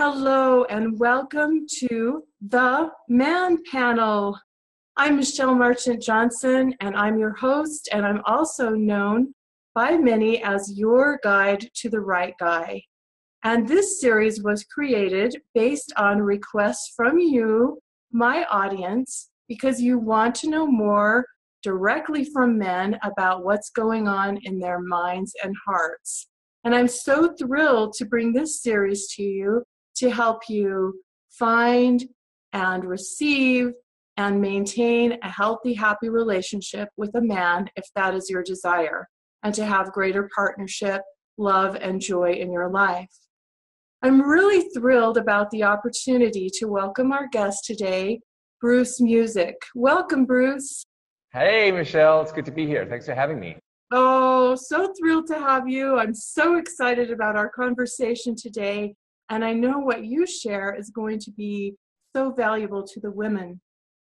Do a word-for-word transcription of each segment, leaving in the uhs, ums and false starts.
Hello and welcome to the Man Panel. I'm Michelle Marchant Johnson and I'm your host, and I'm also known by many as your guide to the right guy. And this series was created based on requests from you, my audience, because you want to know more directly from men about what's going on in their minds and hearts. And I'm so thrilled to bring this series to you to help you find and receive and maintain a healthy, happy relationship with a man if that is your desire, and to have greater partnership, love, and joy in your life. I'm really thrilled about the opportunity to welcome our guest today, Bruce Music. Welcome, Bruce. Hey, Michelle. It's good to be here. Thanks for having me. Oh, so thrilled to have you. I'm so excited about our conversation today. And I know what you share is going to be so valuable to the women.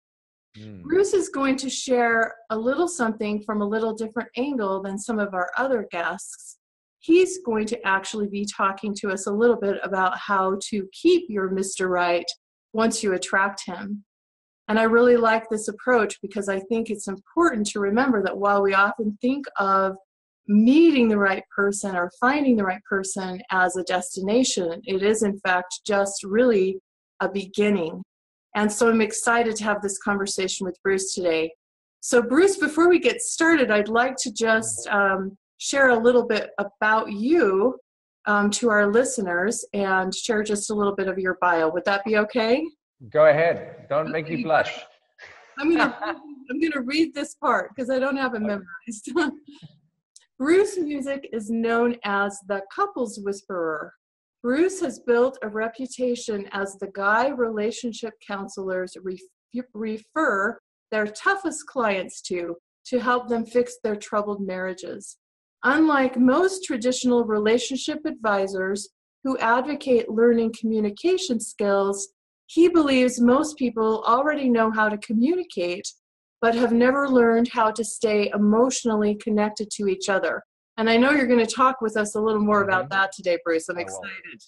Mm. Bruce is going to share a little something from a little different angle than some of our other guests. He's going to actually be talking to us a little bit about how to keep your Mister Right once you attract him. And I really like this approach because I think it's important to remember that while we often think of meeting the right person or finding the right person as a destination, it is in fact just really a beginning. And so I'm excited to have this conversation with Bruce today. So Bruce, before we get started, I'd like to just um, share a little bit about you um, to our listeners and share just a little bit of your bio. Would that be okay? Go ahead. Don't make me blush. I'm gonna I'm gonna read this part because I don't have it memorized. Bruce Music is known as the couples whisperer. Bruce has built a reputation as the guy relationship counselors re- refer their toughest clients to to help them fix their troubled marriages. Unlike most traditional relationship advisors who advocate learning communication skills, he believes most people already know how to communicate, but have never learned how to stay emotionally connected to each other. And I know you're going to talk with us a little more mm-hmm. about that today, Bruce. I'm excited.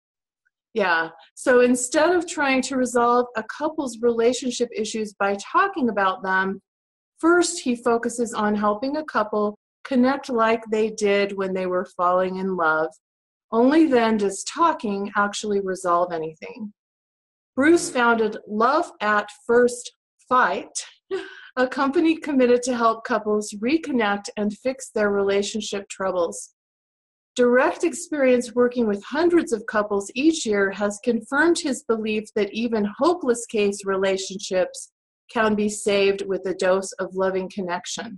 Yeah. So instead of trying to resolve a couple's relationship issues by talking about them, first he focuses on helping a couple connect like they did when they were falling in love. Only then does talking actually resolve anything. Bruce founded Love at First Fight, a company committed to help couples reconnect and fix their relationship troubles. Direct experience working with hundreds of couples each year has confirmed his belief that even hopeless case relationships can be saved with a dose of loving connection.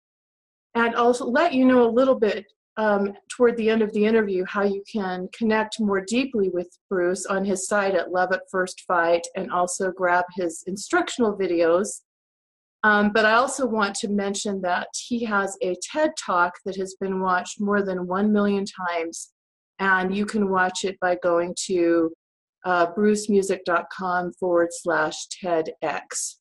And I'll let you know a little bit um, toward the end of the interview how you can connect more deeply with Bruce on his site at Love at First Fight, and also grab his instructional videos. Um, but I also want to mention that he has a TED Talk that has been watched more than one million times, and you can watch it by going to uh, brucemusic.com forward slash TEDx.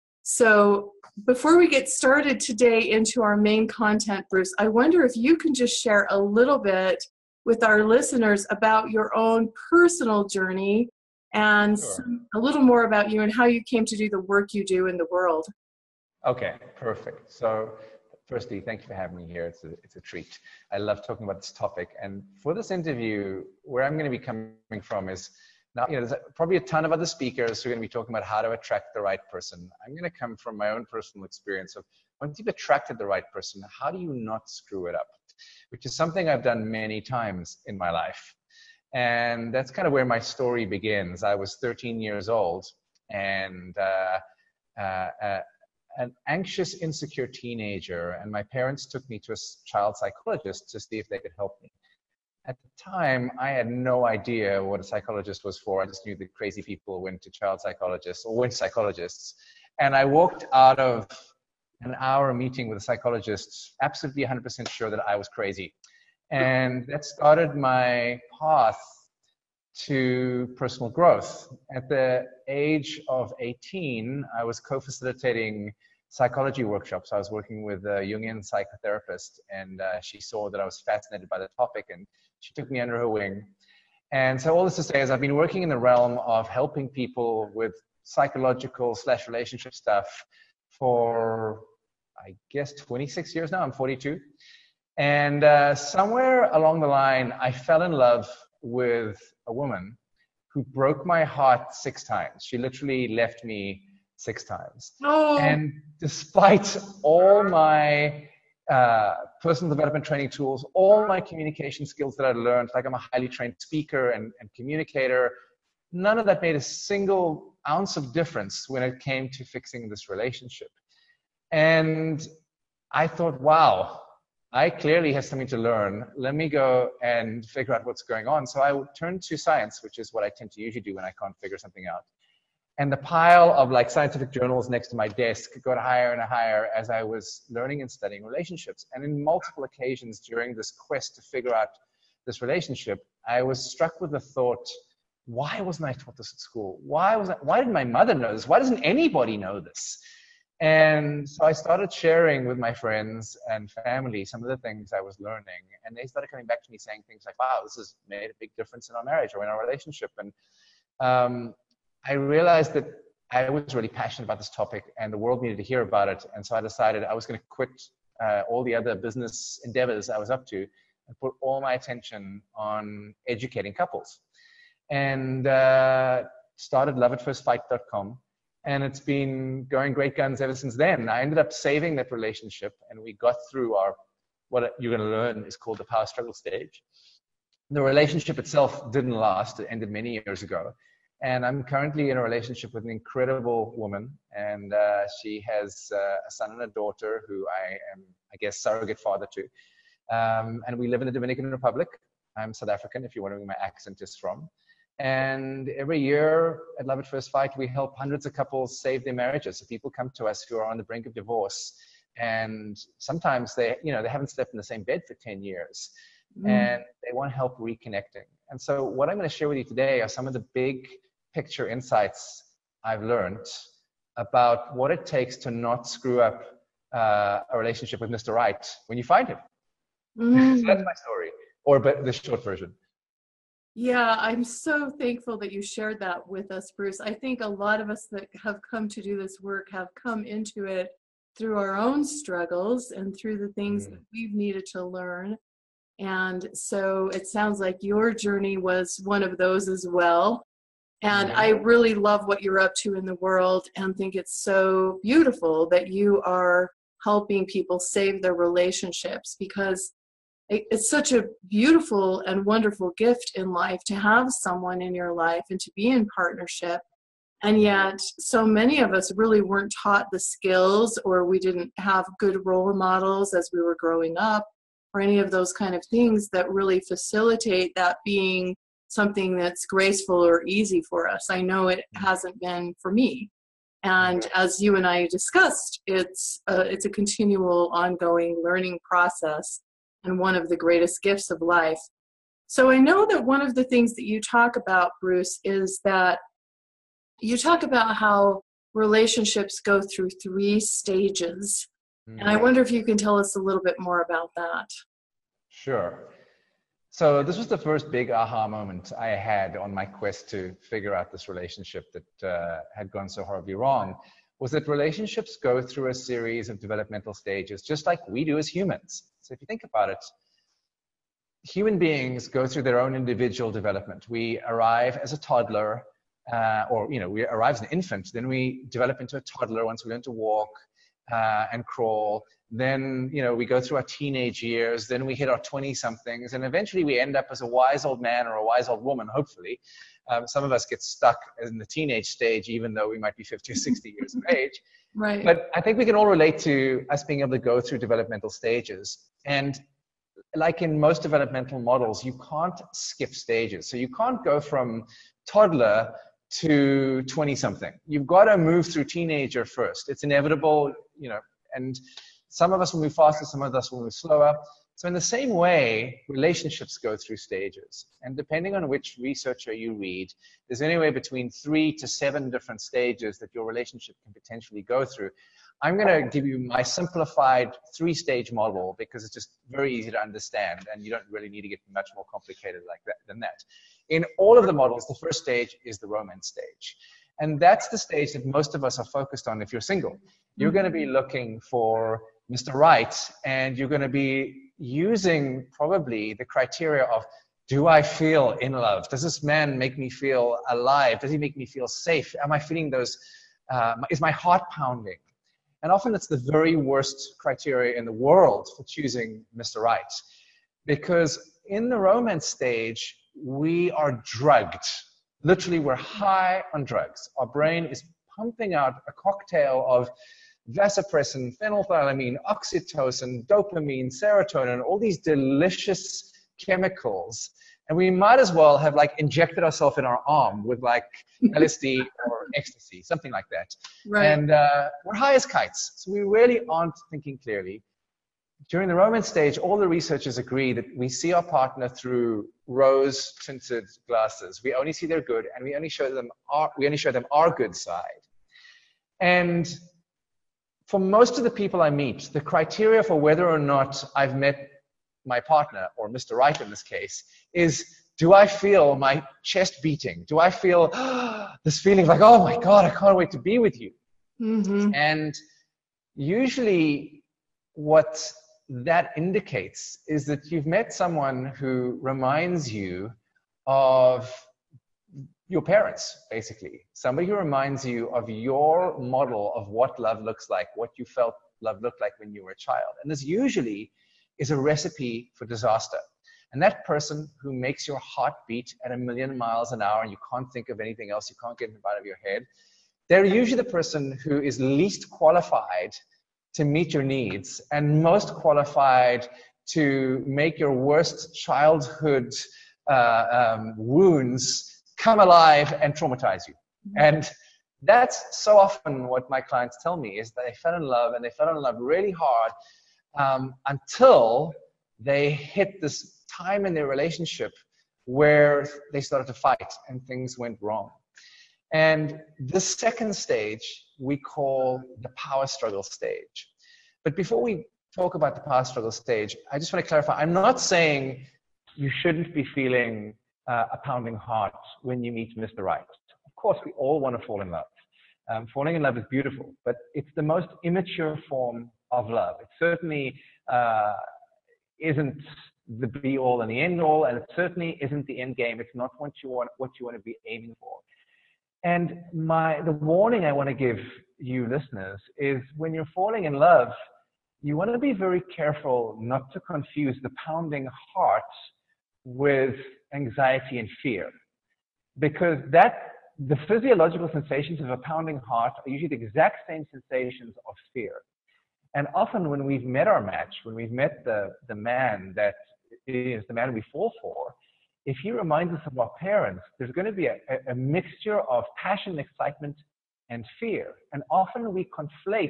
So before we get started today into our main content, Bruce, I wonder if you can just share a little bit with our listeners about your own personal journey and Sure. some, a little more about you and how you came to do the work you do in the world. Okay, perfect. So firstly, thank you for having me here. It's a, it's a treat. I love talking about this topic. And for this interview, where I'm going to be coming from is, now, you know, there's probably a ton of other speakers who are going to be talking about how to attract the right person. I'm going to come from my own personal experience of once you've attracted the right person, how do you not screw it up? Which is something I've done many times in my life. And that's kind of where my story begins. I was thirteen years old and uh, uh, uh, an anxious, insecure teenager. And my parents took me to a child psychologist to see if they could help me. At the time, I had no idea what a psychologist was for. I just knew that crazy people went to child psychologists or went to psychologists. And I walked out of an hour meeting with a psychologist, absolutely one hundred percent sure that I was crazy. And that started my path to personal growth. At the age of eighteen, I was co-facilitating psychology workshops. I was working with a Jungian psychotherapist, and uh, she saw that I was fascinated by the topic, and she took me under her wing. And so all this to say is I've been working in the realm of helping people with psychological slash relationship stuff for, I guess, twenty-six years now. I'm forty-two. And uh, somewhere along the line, I fell in love with a woman who broke my heart six times. She literally left me six times. Oh. And despite all my uh, personal development training tools, all my communication skills that I learned, like I'm a highly trained speaker and, and communicator, none of that made a single ounce of difference when it came to fixing this relationship. And I thought, wow, I clearly have something to learn. Let me go and figure out what's going on. So I turned to science, which is what I tend to usually do when I can't figure something out. And the pile of like scientific journals next to my desk got higher and higher as I was learning and studying relationships. And in multiple occasions during this quest to figure out this relationship, I was struck with the thought, why wasn't I taught this at school? Why was I, why didn't my mother know this? Why doesn't anybody know this? And so I started sharing with my friends and family some of the things I was learning. And they started coming back to me saying things like, wow, this has made a big difference in our marriage or in our relationship. And um, I realized that I was really passionate about this topic and the world needed to hear about it. And so I decided I was going to quit uh, all the other business endeavors I was up to and put all my attention on educating couples. And uh, started love at first fight dot com. And it's been going great guns ever since then. I ended up saving that relationship and we got through our, what you're going to learn is called the power struggle stage. The relationship itself didn't last. It ended many years ago. And I'm currently in a relationship with an incredible woman. And uh, she has uh, a son and a daughter who I am, I guess, surrogate father to. Um, and we live in the Dominican Republic. I'm South African, if you're wondering where my accent is from. And every year at Love at First Fight, we help hundreds of couples save their marriages. So people come to us who are on the brink of divorce. And sometimes they, you know, they haven't slept in the same bed for ten years. Mm. And they want help reconnecting. And so what I'm going to share with you today are some of the big picture insights I've learned about what it takes to not screw up uh, a relationship with Mister Right when you find him. Mm. So that's my story, or but the short version. Yeah, I'm so thankful that you shared that with us, Bruce. I think a lot of us that have come to do this work have come into it through our own struggles and through the things mm. that we've needed to learn. And so it sounds like your journey was one of those as well. And mm. I really love what you're up to in the world and think it's so beautiful that you are helping people save their relationships, because it's such a beautiful and wonderful gift in life to have someone in your life and to be in partnership. And yet so many of us really weren't taught the skills, or we didn't have good role models as we were growing up, or any of those kind of things that really facilitate that being something that's graceful or easy for us. I know it hasn't been for me. And as you and I discussed, it's a, it's a continual ongoing learning process and one of the greatest gifts of life. So I know that one of the things that you talk about, Bruce, is that you talk about how relationships go through three stages. Mm. And I wonder if you can tell us a little bit more about that. Sure. So this was the first big aha moment I had on my quest to figure out this relationship that uh, had gone so horribly wrong, was that relationships go through a series of developmental stages, just like we do as humans. So if you think about it, human beings go through their own individual development. We arrive as a toddler, uh, or, you know, we arrive as an infant, then we develop into a toddler once we learn to walk uh, and crawl. Then, you know, we go through our teenage years, then we hit our twenty-somethings, and eventually we end up as a wise old man or a wise old woman, hopefully. Um, some of us get stuck in the teenage stage, even though we might be fifty or sixty years of age. Right. But I think we can all relate to us being able to go through developmental stages. And like in most developmental models, you can't skip stages. So you can't go from toddler to twenty-something. You've got to move through teenager first. It's inevitable, you know, and Some of us will move faster, some of us will move slower. So in the same way, relationships go through stages. And depending on which researcher you read, there's anywhere between three to seven different stages that your relationship can potentially go through. I'm going to give you my simplified three-stage model because it's just very easy to understand, and you don't really need to get much more complicated like that than that. In all of the models, the first stage is the romance stage. And that's the stage that most of us are focused on if you're single. You're going to be looking for Mister Right, and you're going to be using probably the criteria of, do I feel in love? Does this man make me feel alive? Does he make me feel safe? Am I feeling those, uh, is my heart pounding? And often it's the very worst criteria in the world for choosing Mister Right. Because in the romance stage, we are drugged. Literally, we're high on drugs. Our brain is pumping out a cocktail of vasopressin, phenethylamine, oxytocin, dopamine, serotonin, all these delicious chemicals. And we might as well have like injected ourselves in our arm with like L S D or ecstasy, something like that. Right. And uh, we're high as kites. So we really aren't thinking clearly. During the romance stage, all the researchers agree that we see our partner through rose-tinted glasses. We only see their good, and we only show them our, we only show them our good side. And for most of the people I meet, the criteria for whether or not I've met my partner, or Mister Right in this case, is, do I feel my chest beating? Do I feel this feeling like, oh my God, I can't wait to be with you? Mm-hmm. And usually what that indicates is that you've met someone who reminds you of your parents, basically. Somebody who reminds you of your model of what love looks like, what you felt love looked like when you were a child. And this usually is a recipe for disaster. And that person who makes your heart beat at a million miles an hour and you can't think of anything else, you can't get it out of your head, they're usually the person who is least qualified to meet your needs and most qualified to make your worst childhood uh, um, wounds come alive and traumatize you. And that's so often what my clients tell me, is that they fell in love, and they fell in love really hard um, until they hit this time in their relationship where they started to fight and things went wrong. And this second stage we call the power struggle stage. But before we talk about the power struggle stage, I just want to clarify, I'm not saying you shouldn't be feeling uh, a pounding heart when you meet Mister Right. Of course, we all want to fall in love. Um, falling in love is beautiful, but it's the most immature form of love. It certainly uh, isn't the be-all and the end-all, and it certainly isn't the end game. It's not what you want, what you want to be aiming for. And my, the warning I want to give you listeners is, when you're falling in love, you want to be very careful not to confuse the pounding heart with anxiety and fear. Because that, the physiological sensations of a pounding heart are usually the exact same sensations of fear. And often when we've met our match, when we've met the, the man that is the man we fall for, if he reminds us of our parents, there's going to be a, a mixture of passion, excitement, and fear. And often we conflate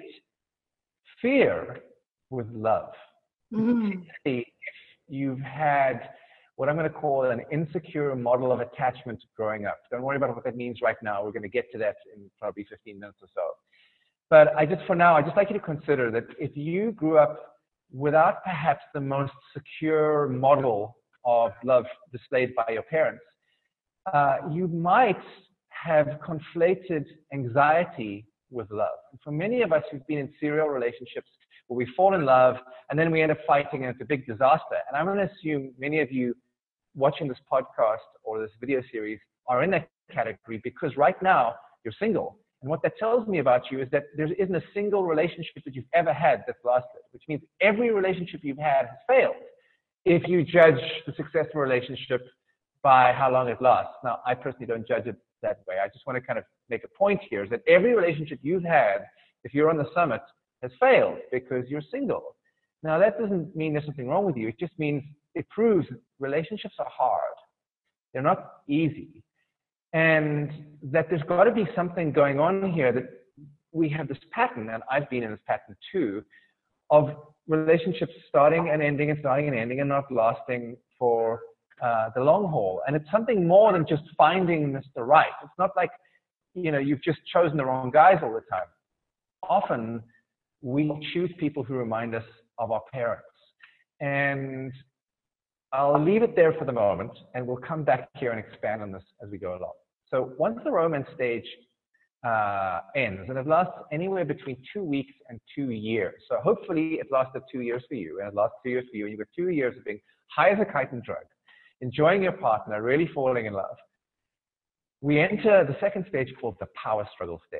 fear with love. Mm-hmm. Particularly if you've had what I'm going to call an insecure model of attachment growing up. Don't worry about what that means right now. We're going to get to that in probably fifteen minutes or so. But I just, for now, I'd just like you to consider that if you grew up without perhaps the most secure model of love displayed by your parents, uh, you might have conflated anxiety with love. And for many of us who've been in serial relationships where we fall in love and then we end up fighting and it's a big disaster. And I'm going to assume many of you watching this podcast or this video series are in that category, because right now you're single. And what that tells me about you is that there isn't a single relationship that you've ever had that's lasted, which means every relationship you've had has failed if you judge the success of a relationship by how long it lasts. Now, I personally don't judge it that way. I just want to kind of make a point here, is that every relationship you've had, if you're on the summit, has failed because you're single. Now, that doesn't mean there's something wrong with you. It just means it proves relationships are hard. They're not easy. And that there's got to be something going on here, that we have this pattern, and I've been in this pattern too, of relationships starting and ending and starting and ending and not lasting for uh, the long haul. And it's something more than just finding Mister Right. It's not like, you know, you've just chosen the wrong guys all the time. Often we choose people who remind us of our parents. And I'll leave it there for the moment, and we'll come back here and expand on this as we go along. So once the romance stage uh, ends, and it lasts anywhere between two weeks and two years. So hopefully it lasted two years for you, and it lasts two years for you, and you've got two years of being high as a kite and drug, enjoying your partner, really falling in love. We enter the second stage called the power struggle stage.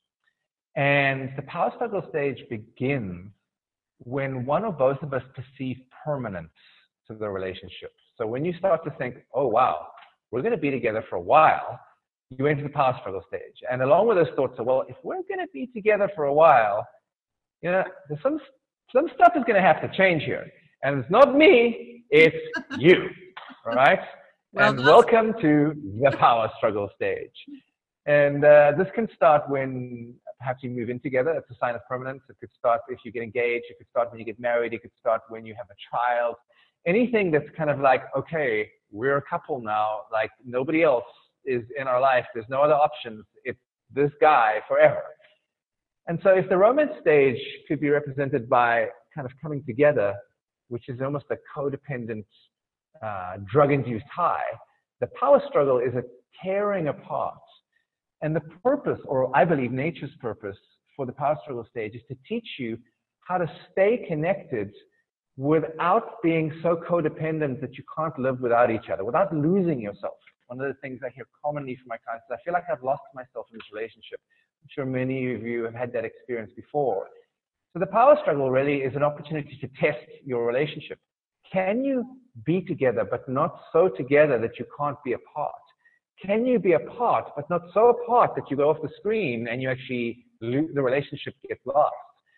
And the power struggle stage begins when one or both of us perceive permanence to the relationship. So when you start to think, oh, wow, we're going to be together for a while, you enter the power struggle stage. And along with those thoughts of, well, if we're going to be together for a while, you know, there's some, some stuff is going to have to change here. And it's not me, it's you, all right? Well, and welcome to the power struggle stage. And uh, this can start when perhaps you move in together. It's a sign of permanence. It could start if you get engaged. It could start when you get married. It could start when you have a child. Anything that's kind of like, okay, we're a couple now. Like nobody else is in our life. There's no other options. It's this guy forever. And so if the romance stage could be represented by kind of coming together, which is almost a codependent, uh, drug-induced high, the power struggle is a tearing apart. And the purpose, or I believe nature's purpose for the power struggle stage, is to teach you how to stay connected without being so codependent that you can't live without each other, without losing yourself. One of the things I hear commonly from my clients is, I feel like I've lost myself in this relationship. I'm sure many of you have had that experience before. So the power struggle really is an opportunity to test your relationship. Can you be together, but not so together that you can't be apart? Can you be apart, but not so apart that you go off the screen and you actually lose, the relationship gets lost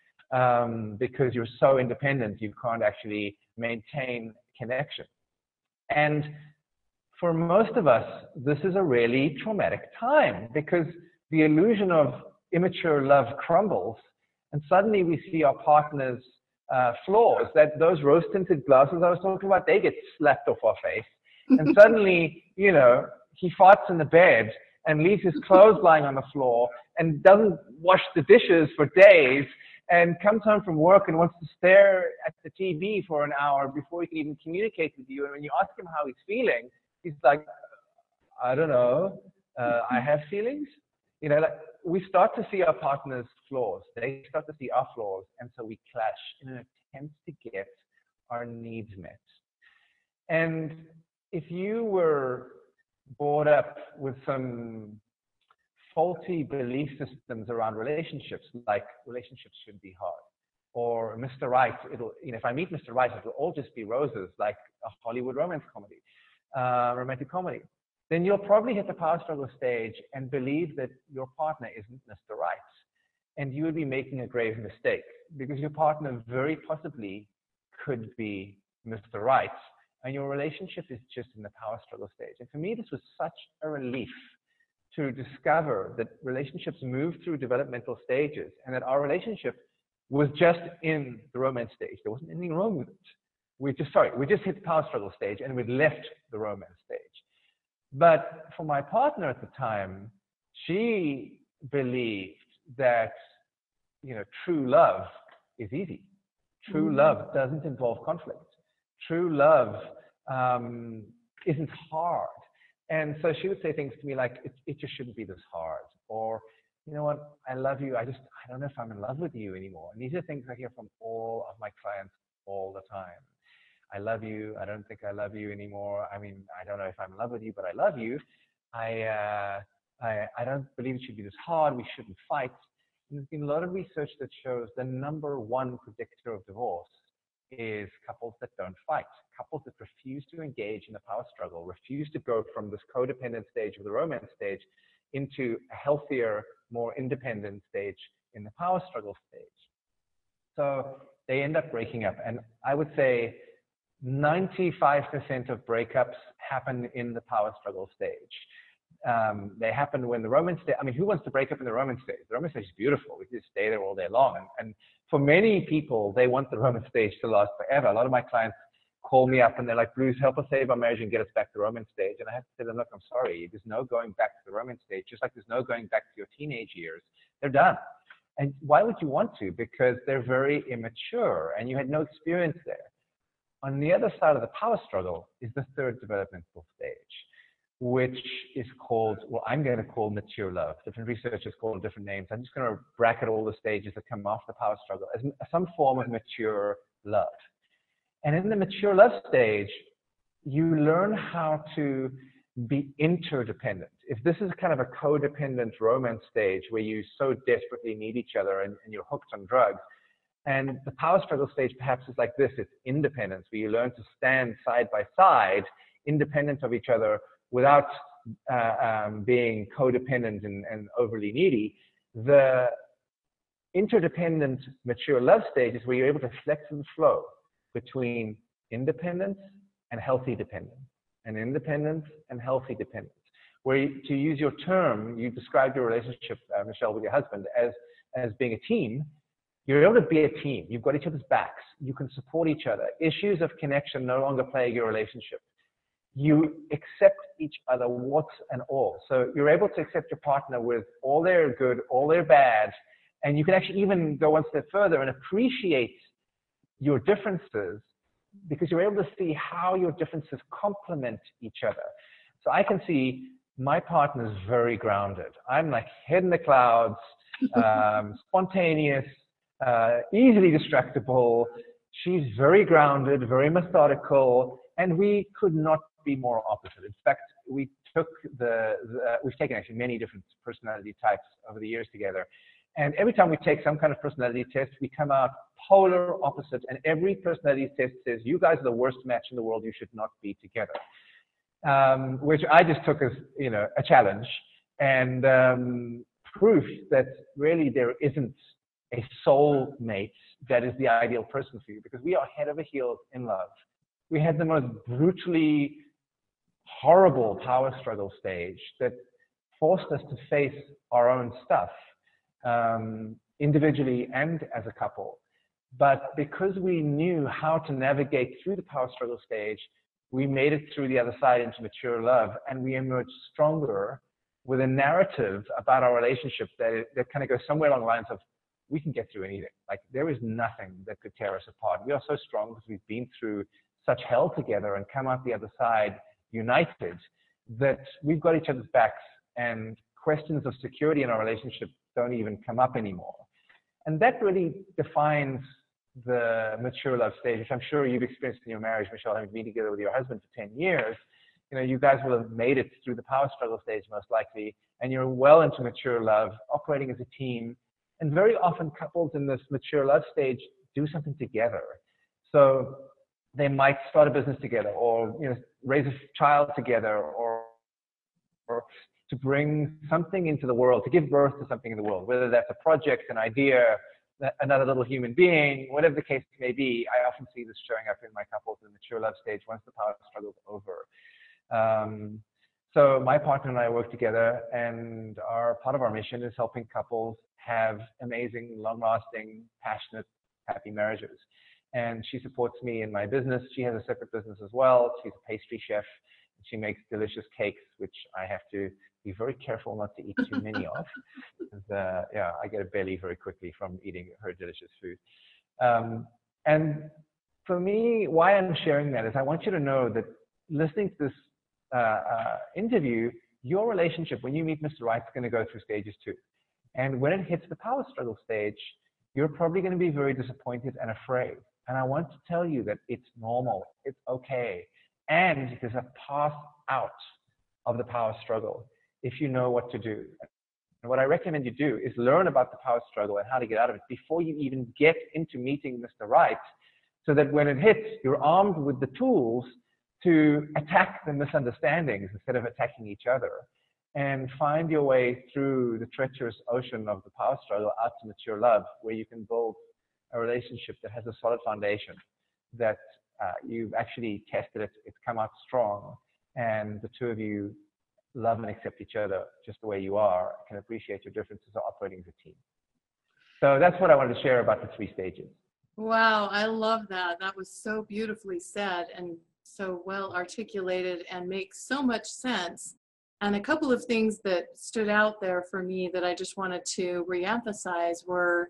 um, because you're so independent you can't actually maintain connection? And for most of us, this is a really traumatic time because the illusion of immature love crumbles, and suddenly we see our partner's uh, flaws. That those rose-tinted glasses I was talking about, they get slapped off our face, and suddenly, you know, he farts in the bed and leaves his clothes lying on the floor and doesn't wash the dishes for days and comes home from work and wants to stare at the T V for an hour before he can even communicate with you. And when you ask him how he's feeling, he's like, I don't know, uh, I have feelings. You know, like we start to see our partner's flaws. They start to see our flaws. And so we clash in an attempt to get our needs met. And if you were brought up with some faulty belief systems around relationships, like relationships should be hard, or Mister Right, it'll, you know, if I meet Mister Right, it'll all just be roses, like a Hollywood romance comedy, uh, romantic comedy, then you'll probably hit the power struggle stage and believe that your partner isn't Mister Right. And you would be making a grave mistake because your partner very possibly could be Mister Right. And your relationship is just in the power struggle stage. And for me, this was such a relief to discover that relationships move through developmental stages and that our relationship was just in the romance stage. There wasn't anything wrong with it. We just, sorry, we just hit the power struggle stage and we'd left the romance stage. But for my partner at the time, she believed that, you know, true love is easy. True mm-hmm. love doesn't involve conflict. True love um, isn't hard. And so she would say things to me like, it, it just shouldn't be this hard. Or, you know what, I love you. I just, I don't know if I'm in love with you anymore. And these are things I hear from all of my clients all the time. I love you. I don't think I love you anymore. I mean, I don't know if I'm in love with you, but I love you. I, uh, I, I don't believe it should be this hard. We shouldn't fight. And there's been a lot of research that shows the number one predictor of divorce is couples that don't fight, couples that refuse to engage in the power struggle, refuse to go from this codependent stage of the romance stage into a healthier, more independent stage in the power struggle stage. So they end up breaking up. And I would say ninety-five percent of breakups happen in the power struggle stage. Um, they happen when the romance stage, I mean, who wants to break up in the romance stage? The romance stage is beautiful. We can just stay there all day long. And, and for many people, they want the romance stage to last forever. A lot of my clients call me up and they're like, Bruce, help us save our marriage and get us back to the romance stage. And I have to say to them, look, I'm sorry. There's no going back to the romance stage, just like there's no going back to your teenage years. They're done. And why would you want to? Because they're very immature and you had no experience there. On the other side of the power struggle is the third developmental stage, which is called, well, I'm going to call mature love. Different researchers call it different names. I'm just going to bracket all the stages that come after the power struggle as some form of mature love. And in the mature love stage, you learn how to be interdependent. If this is kind of a codependent romance stage where you so desperately need each other and, and you're hooked on drugs, and the power struggle stage perhaps is like this, it's independence, where you learn to stand side by side, independent of each other, without uh, um, being codependent and, and overly needy. The interdependent mature love stage is where you're able to flex and flow between independence and healthy dependence, and independence and healthy dependence. Where, you, to use your term, you described your relationship, uh, Michelle, with your husband as, as being a team. You're able to be a team. You've got each other's backs. You can support each other. Issues of connection no longer plague your relationship. You accept each other, warts and all. So you're able to accept your partner with all their good, all their bad, and you can actually even go one step further and appreciate your differences because you're able to see how your differences complement each other. So I can see my partner is very grounded. I'm like head in the clouds, um, spontaneous, uh, easily distractible. She's very grounded, very methodical, and we could not be more opposite. In fact, we took the, the we've taken actually many different personality types over the years together. And every time we take some kind of personality test, we come out polar opposite. And every personality test says, you guys are the worst match in the world. You should not be together. Um, which I just took as, you know, a challenge and um, proof that really there isn't a soul mate that is the ideal person for you, because we are head over heels in love. We had the most brutally horrible power struggle stage that forced us to face our own stuff, um, individually and as a couple. But because we knew how to navigate through the power struggle stage, we made it through the other side into mature love, and we emerged stronger with a narrative about our relationship that, that kind of goes somewhere along the lines of, we can get through anything. Like, there is nothing that could tear us apart. We are so strong because we've been through such hell together and come out the other side united that we've got each other's backs, and questions of security in our relationship don't even come up anymore. And that really defines the mature love stage, which I'm sure you've experienced in your marriage, Michelle, having been together with your husband for ten years. You know, you guys will have made it through the power struggle stage most likely, and you're well into mature love, operating as a team. And very often couples in this mature love stage do something together. So they might start a business together, or, you know, raise a child together, or, or to bring something into the world, to give birth to something in the world, whether that's a project, an idea, another little human being, whatever the case may be. I often see this showing up in my couples in the mature love stage once the power struggle is over. Um, so my partner and I work together, and our part of our mission is helping couples have amazing, long-lasting, passionate, happy marriages. And she supports me in my business. She has a separate business as well. She's a pastry chef. She makes delicious cakes, which I have to be very careful not to eat too many of. Uh, yeah, I get a belly very quickly from eating her delicious food. Um, and for me, why I'm sharing that is I want you to know that listening to this uh, uh, interview, your relationship, when you meet Mister Right, is going to go through stages too. And when it hits the power struggle stage, you're probably going to be very disappointed and afraid. And I want to tell you that it's normal, it's okay. And there's a path out of the power struggle if you know what to do. And what I recommend you do is learn about the power struggle and how to get out of it before you even get into meeting Mister Right, so that when it hits, you're armed with the tools to attack the misunderstandings instead of attacking each other, and find your way through the treacherous ocean of the power struggle out to mature love, where you can build a relationship that has a solid foundation, that uh, you've actually tested it, it's come out strong, and the two of you love and accept each other just the way you are, can appreciate your differences, are operating as a team. So that's what I wanted to share about the three stages. Wow, I love that. That was so beautifully said and so well articulated and makes so much sense. And a couple of things that stood out there for me that I just wanted to reemphasize were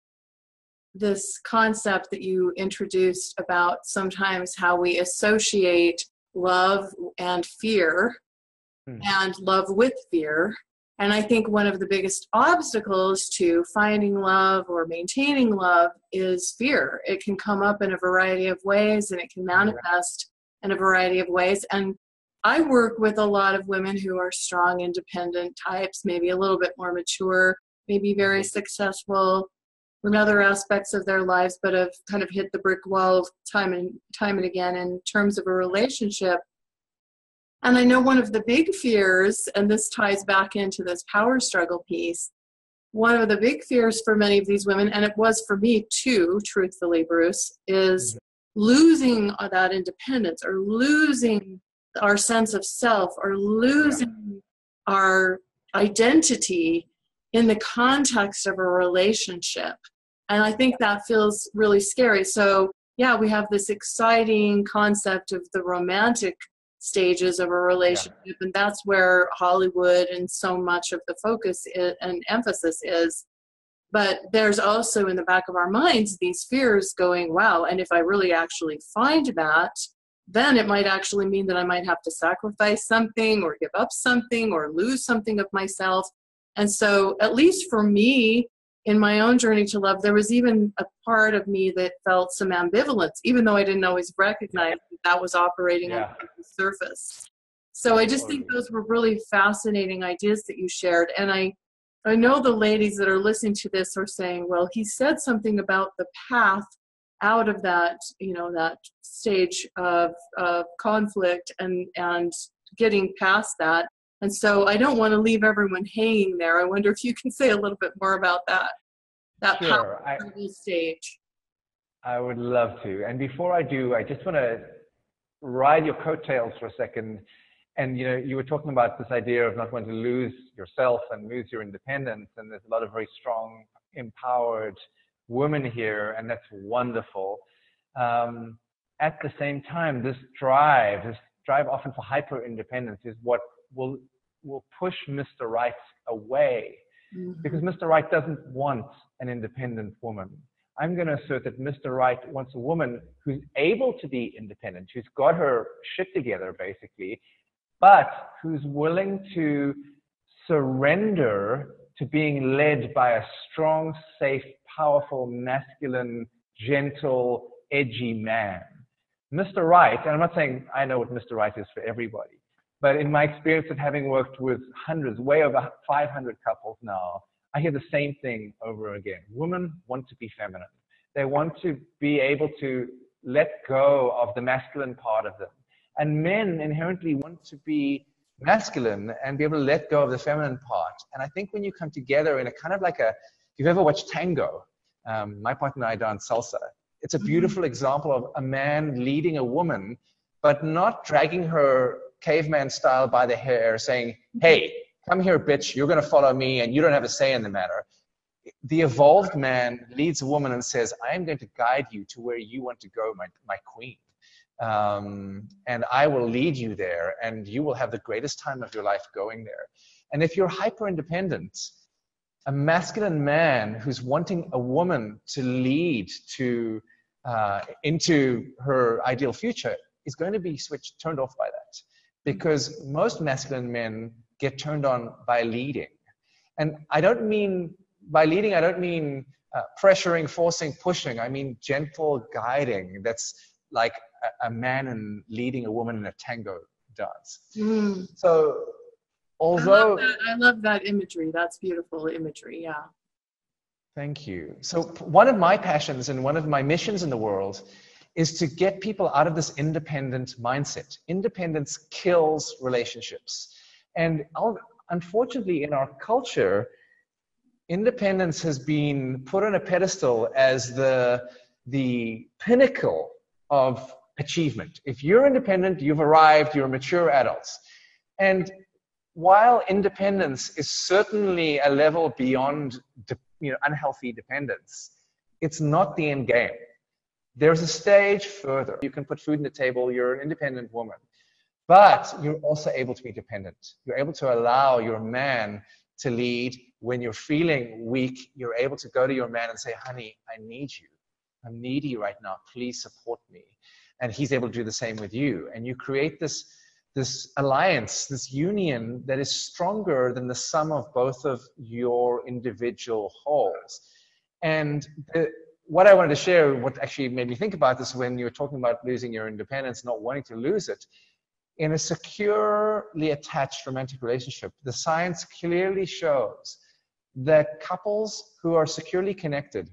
this concept that you introduced about sometimes how we associate love and fear mm. and love with fear. And I think one of the biggest obstacles to finding love or maintaining love is fear. It can come up in a variety of ways and it can manifest in a variety of ways. And I work with a lot of women who are strong, independent types, maybe a little bit more mature, maybe very successful in other aspects of their lives, but have kind of hit the brick wall time and time and again in terms of a relationship. And I know one of the big fears, and this ties back into this power struggle piece, one of the big fears for many of these women, and it was for me too, truthfully, Bruce, is mm-hmm. losing that independence or losing our sense of self or losing yeah. our identity in the context of a relationship. And I think that feels really scary. So yeah, we have this exciting concept of the romantic stages of a relationship, yeah. and that's where Hollywood and so much of the focus is, and emphasis is. But there's also in the back of our minds these fears going, wow, and if I really actually find that, then it might actually mean that I might have to sacrifice something or give up something or lose something of myself. And so at least for me, in my own journey to love, there was even a part of me that felt some ambivalence, even though I didn't always recognize that that was operating yeah. on the surface. So I just think those were really fascinating ideas that you shared. And I, I know the ladies that are listening to this are saying, well, he said something about the path out of that, you know, that stage of, of conflict and, and getting past that. And so I don't want to leave everyone hanging there. I wonder if you can say a little bit more about that, that sure. powerful stage. I would love to. And before I do, I just want to ride your coattails for a second. And, you know, you were talking about this idea of not wanting to lose yourself and lose your independence. And there's a lot of very strong, empowered women here, and that's wonderful. Um, at the same time, this drive, this drive often for hyper-independence is what will will push Mister Right away, mm-hmm. because Mister Right doesn't want an independent woman. I'm going to assert that Mister Right wants a woman who's able to be independent, who's got her shit together, basically, but who's willing to surrender to being led by a strong, safe, powerful, masculine, gentle, edgy man. Mister Right, and I'm not saying I know what Mister Right is for everybody, but in my experience of having worked with hundreds, way over five hundred couples now, I hear the same thing over again. Women want to be feminine. They want to be able to let go of the masculine part of them. And men inherently want to be masculine and be able to let go of the feminine part. And I think when you come together in a kind of like a, if you've ever watched tango, um, my partner and I dance salsa. It's a beautiful example of a man leading a woman, but not dragging her caveman style by the hair saying, hey, come here, bitch, you're going to follow me and you don't have a say in the matter. The evolved man leads a woman and says, I am going to guide you to where you want to go, my, my queen. Um, and I will lead you there and you will have the greatest time of your life going there. And if you're hyper independent, a masculine man who's wanting a woman to lead to uh, into her ideal future is going to be switched, turned off by that. Because most masculine men get turned on by leading. And I don't mean, by leading, I don't mean uh, pressuring, forcing, pushing. I mean gentle guiding. That's like a, a man and leading a woman in a tango dance. Mm. So, although... I love, that. I love that imagery. That's beautiful imagery, yeah. Thank you. So one of my passions and one of my missions in the world is to get people out of this independent mindset. Independence kills relationships. And unfortunately, in our culture, independence has been put on a pedestal as the, the pinnacle of achievement. If you're independent, you've arrived, you're mature adults. And while independence is certainly a level beyond de- you know, unhealthy dependence, it's not the end game. There's a stage further. You can put food on the table, you're an independent woman, but you're also able to be dependent. You're able to allow your man to lead. When you're feeling weak, you're able to go to your man and say, honey, I need you. I'm needy right now. Please support me. And he's able to do the same with you. And you create this, this alliance, this union that is stronger than the sum of both of your individual wholes. And the, what I wanted to share, what actually made me think about this when you were talking about losing your independence, not wanting to lose it, in a securely attached romantic relationship, the science clearly shows that couples who are securely connected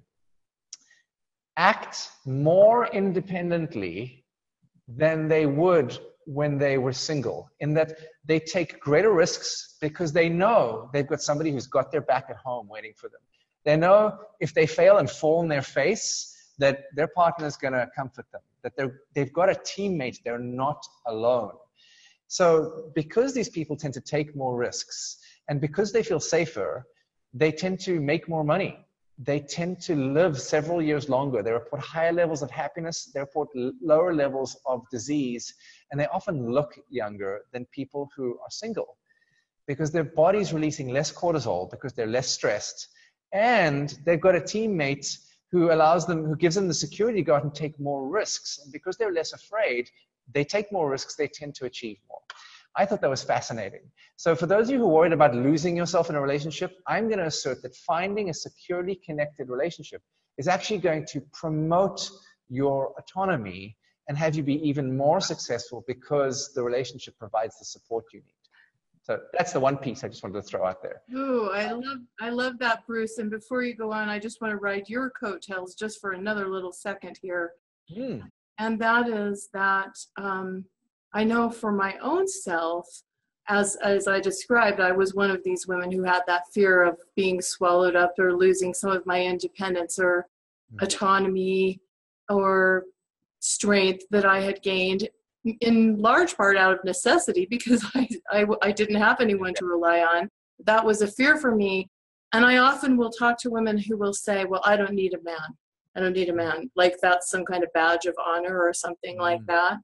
act more independently than they would when they were single, in that they take greater risks because they know they've got somebody who's got their back at home waiting for them. They know if they fail and fall on their face, that their partner is going to comfort them, that they're, they've got a teammate, they're not alone. So because these people tend to take more risks, and because they feel safer, they tend to make more money. They tend to live several years longer. They report higher levels of happiness. They report lower levels of disease. And they often look younger than people who are single because their body's releasing less cortisol because they're less stressed. And they've got a teammate who allows them, who gives them the security to go out and take more risks. And because they're less afraid, they take more risks, they tend to achieve more. I thought that was fascinating. So for those of you who are worried about losing yourself in a relationship, I'm going to assert that finding a securely connected relationship is actually going to promote your autonomy and have you be even more successful because the relationship provides the support you need. So that's the one piece I just wanted to throw out there. Ooh, I love, I love that, Bruce. And before you go on, I just want to ride your coattails just for another little second here. Mm. And that is that um, I know for my own self, as, as I described, I was one of these women who had that fear of being swallowed up or losing some of my independence or mm. autonomy or strength that I had gained, in large part out of necessity because I, I, I didn't have anyone to rely on. That was a fear for me. And I often will talk to women who will say, well, I don't need a man. I don't need a man. Like that's some kind of badge of honor or something like that.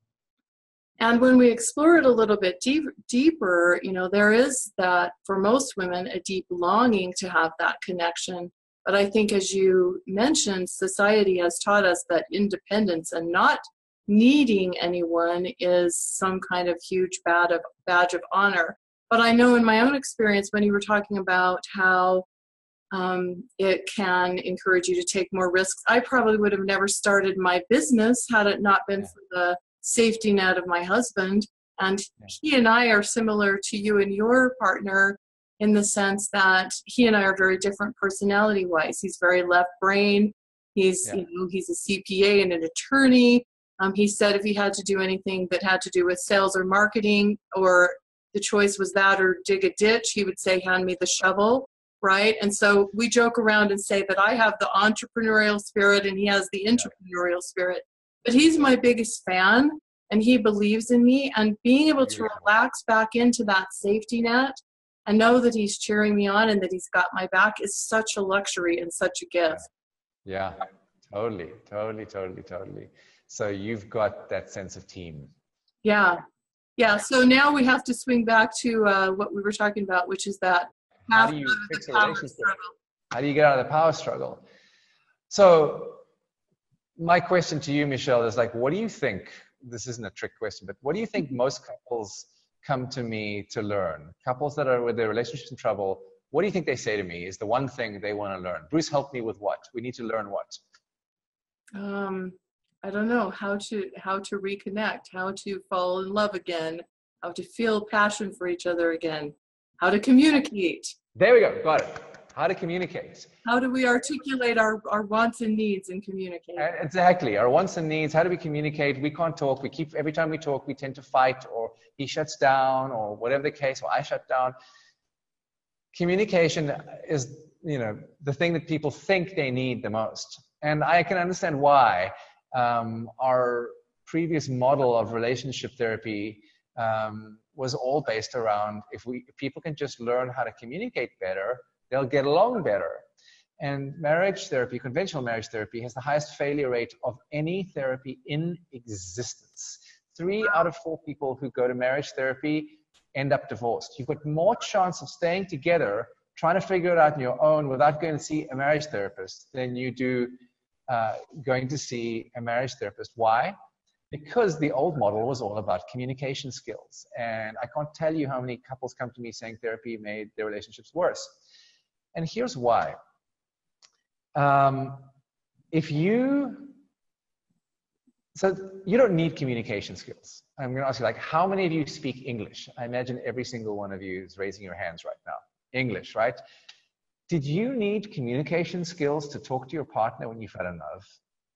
And when we explore it a little bit deep, deeper, you know, there is that, for most women, a deep longing to have that connection. But I think, as you mentioned, society has taught us that independence and not needing anyone is some kind of huge badge of, badge of honor. But I know in my own experience, when you were talking about how um, it can encourage you to take more risks, I probably would have never started my business had it not been for the safety net of my husband. And he and I are similar to you and your partner in the sense that he and I are very different personality-wise. He's very left brain. He's, yeah. you know, he's a C P A and an attorney. Um, he said if he had to do anything that had to do with sales or marketing, or the choice was that or dig a ditch, he would say, hand me the shovel, right? And so we joke around and say that I have the entrepreneurial spirit and he has the entrepreneurial spirit. But he's my biggest fan and he believes in me. And being able to relax back into that safety net and know that he's cheering me on and that he's got my back is such a luxury and such a gift. Yeah, totally, totally, totally, totally. So you've got that sense of team. Yeah. Yeah. So now we have to swing back to uh, what we were talking about, which is that how do you fix a relationship? How do you get out of the power struggle? So my question to you, Michelle, is like, what do you think, this isn't a trick question, but what do you think most couples come to me to learn? Couples that are with their relationships in trouble, what do you think they say to me is the one thing they want to learn? Bruce, help me with what? We need to learn what? Um, I don't know, how to how to reconnect, how to fall in love again, how to feel passion for each other again, how to communicate. There we go, got it. How to communicate. How do we articulate our, our wants and needs and communicate? Exactly, our wants and needs. How do we communicate? We can't talk. We keep, every time we talk, we tend to fight, or he shuts down, or whatever the case, or I shut down. Communication is, you know, the thing that people think they need the most. And I can understand why. Um, our previous model of relationship therapy um, was all based around if we if people can just learn how to communicate better, they'll get along better. And marriage therapy, conventional marriage therapy, has the highest failure rate of any therapy in existence. Three out of four people who go to marriage therapy end up divorced. You've got more chance of staying together, trying to figure it out on your own without going to see a marriage therapist than you do uh, going to see a marriage therapist. Why? Because the old model was all about communication skills. And I can't tell you how many couples come to me saying therapy made their relationships worse. And here's why. Um, if you, so you don't need communication skills. I'm going to ask you, like, how many of you speak English? I imagine every single one of you is raising your hands right now. English, right? Did you need communication skills to talk to your partner when you fell in love?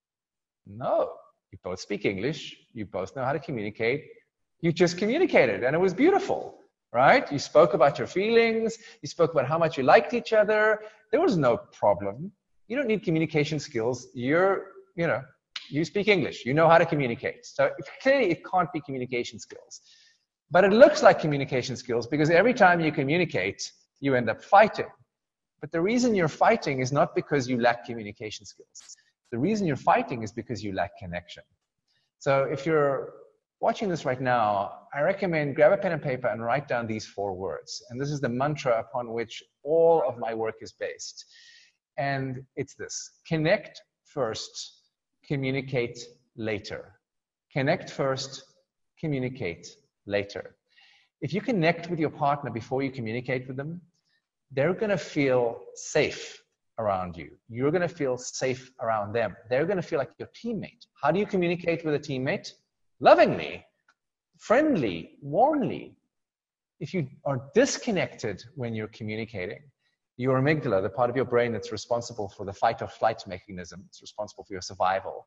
No. You both speak English. You both know how to communicate. You just communicated, and it was beautiful, right? You spoke about your feelings. You spoke about how much you liked each other. There was no problem. You don't need communication skills. You're, you know, you speak English. You know how to communicate. So clearly it can't be communication skills. But it looks like communication skills because every time you communicate, you end up fighting. But the reason you're fighting is not because you lack communication skills. The reason you're fighting is because you lack connection. So if you're watching this right now, I recommend grab a pen and paper and write down these four words. And this is the mantra upon which all of my work is based. And it's this: connect first, communicate later. Connect first, communicate later. If you connect with your partner before you communicate with them, they're going to feel safe around you. You're going to feel safe around them. They're going to feel like your teammate. How do you communicate with a teammate? Lovingly, friendly, warmly. If you are disconnected when you're communicating, your amygdala, the part of your brain that's responsible for the fight or flight mechanism, it's responsible for your survival,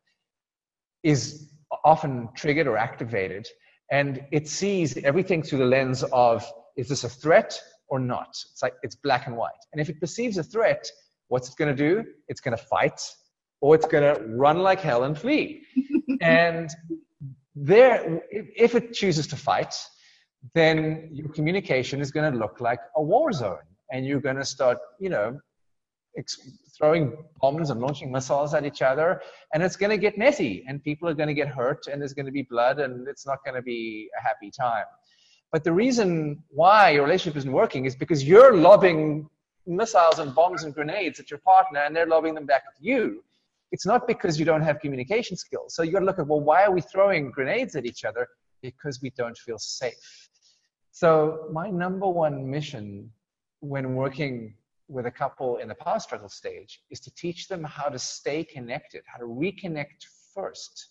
is often triggered or activated, and it sees everything through the lens of, is this a threat or not? It's like, it's black and white. And if it perceives a threat, what's it going to do? It's going to fight, or it's going to run like hell and flee. And there, if it chooses to fight, then your communication is going to look like a war zone. And you're going to start, you know, throwing bombs and launching missiles at each other. And it's going to get messy. And people are going to get hurt. And there's going to be blood. And it's not going to be a happy time. But the reason why your relationship isn't working is because you're lobbing missiles and bombs and grenades at your partner. And they're lobbing them back at you. It's not because you don't have communication skills. So you got to look at, well, why are we throwing grenades at each other? Because we don't feel safe. So my number one mission when working with a couple in the power struggle stage is to teach them how to stay connected, how to reconnect first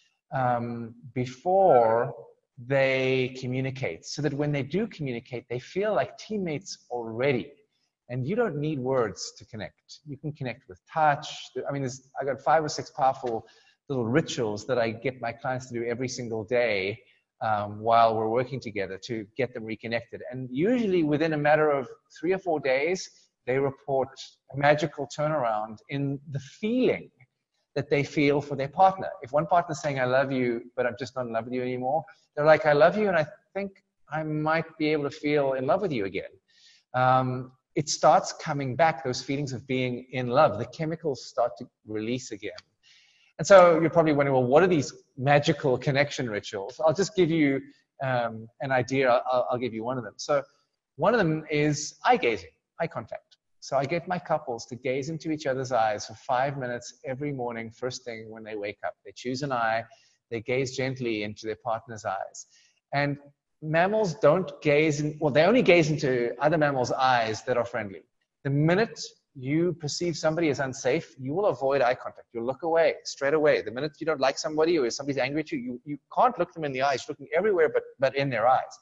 um, before they communicate, so that when they do communicate, they feel like teammates already. And you don't need words to connect. You can connect with touch. I mean, there's, I got five or six powerful little rituals that I get my clients to do every single day Um, while we're working together to get them reconnected. And usually within a matter of three or four days, they report a magical turnaround in the feeling that they feel for their partner. If one partner's saying, I love you, but I'm just not in love with you anymore, they're like, I love you, and I think I might be able to feel in love with you again. Um, it starts coming back, those feelings of being in love. The chemicals start to release again. And so you're probably wondering, well, what are these magical connection rituals? I'll just give you um, an idea. I'll, I'll give you one of them. So one of them is eye gazing, eye contact. So I get my couples to gaze into each other's eyes for five minutes every morning, first thing when they wake up. They choose an eye. They gaze gently into their partner's eyes. And mammals don't gaze, in, well, they only gaze into other mammals' eyes that are friendly. The minute you perceive somebody as unsafe, you will avoid eye contact. You'll look away straight away. The minute you don't like somebody or somebody's angry at you, you, you can't look them in the eyes. You're looking everywhere but, but in their eyes.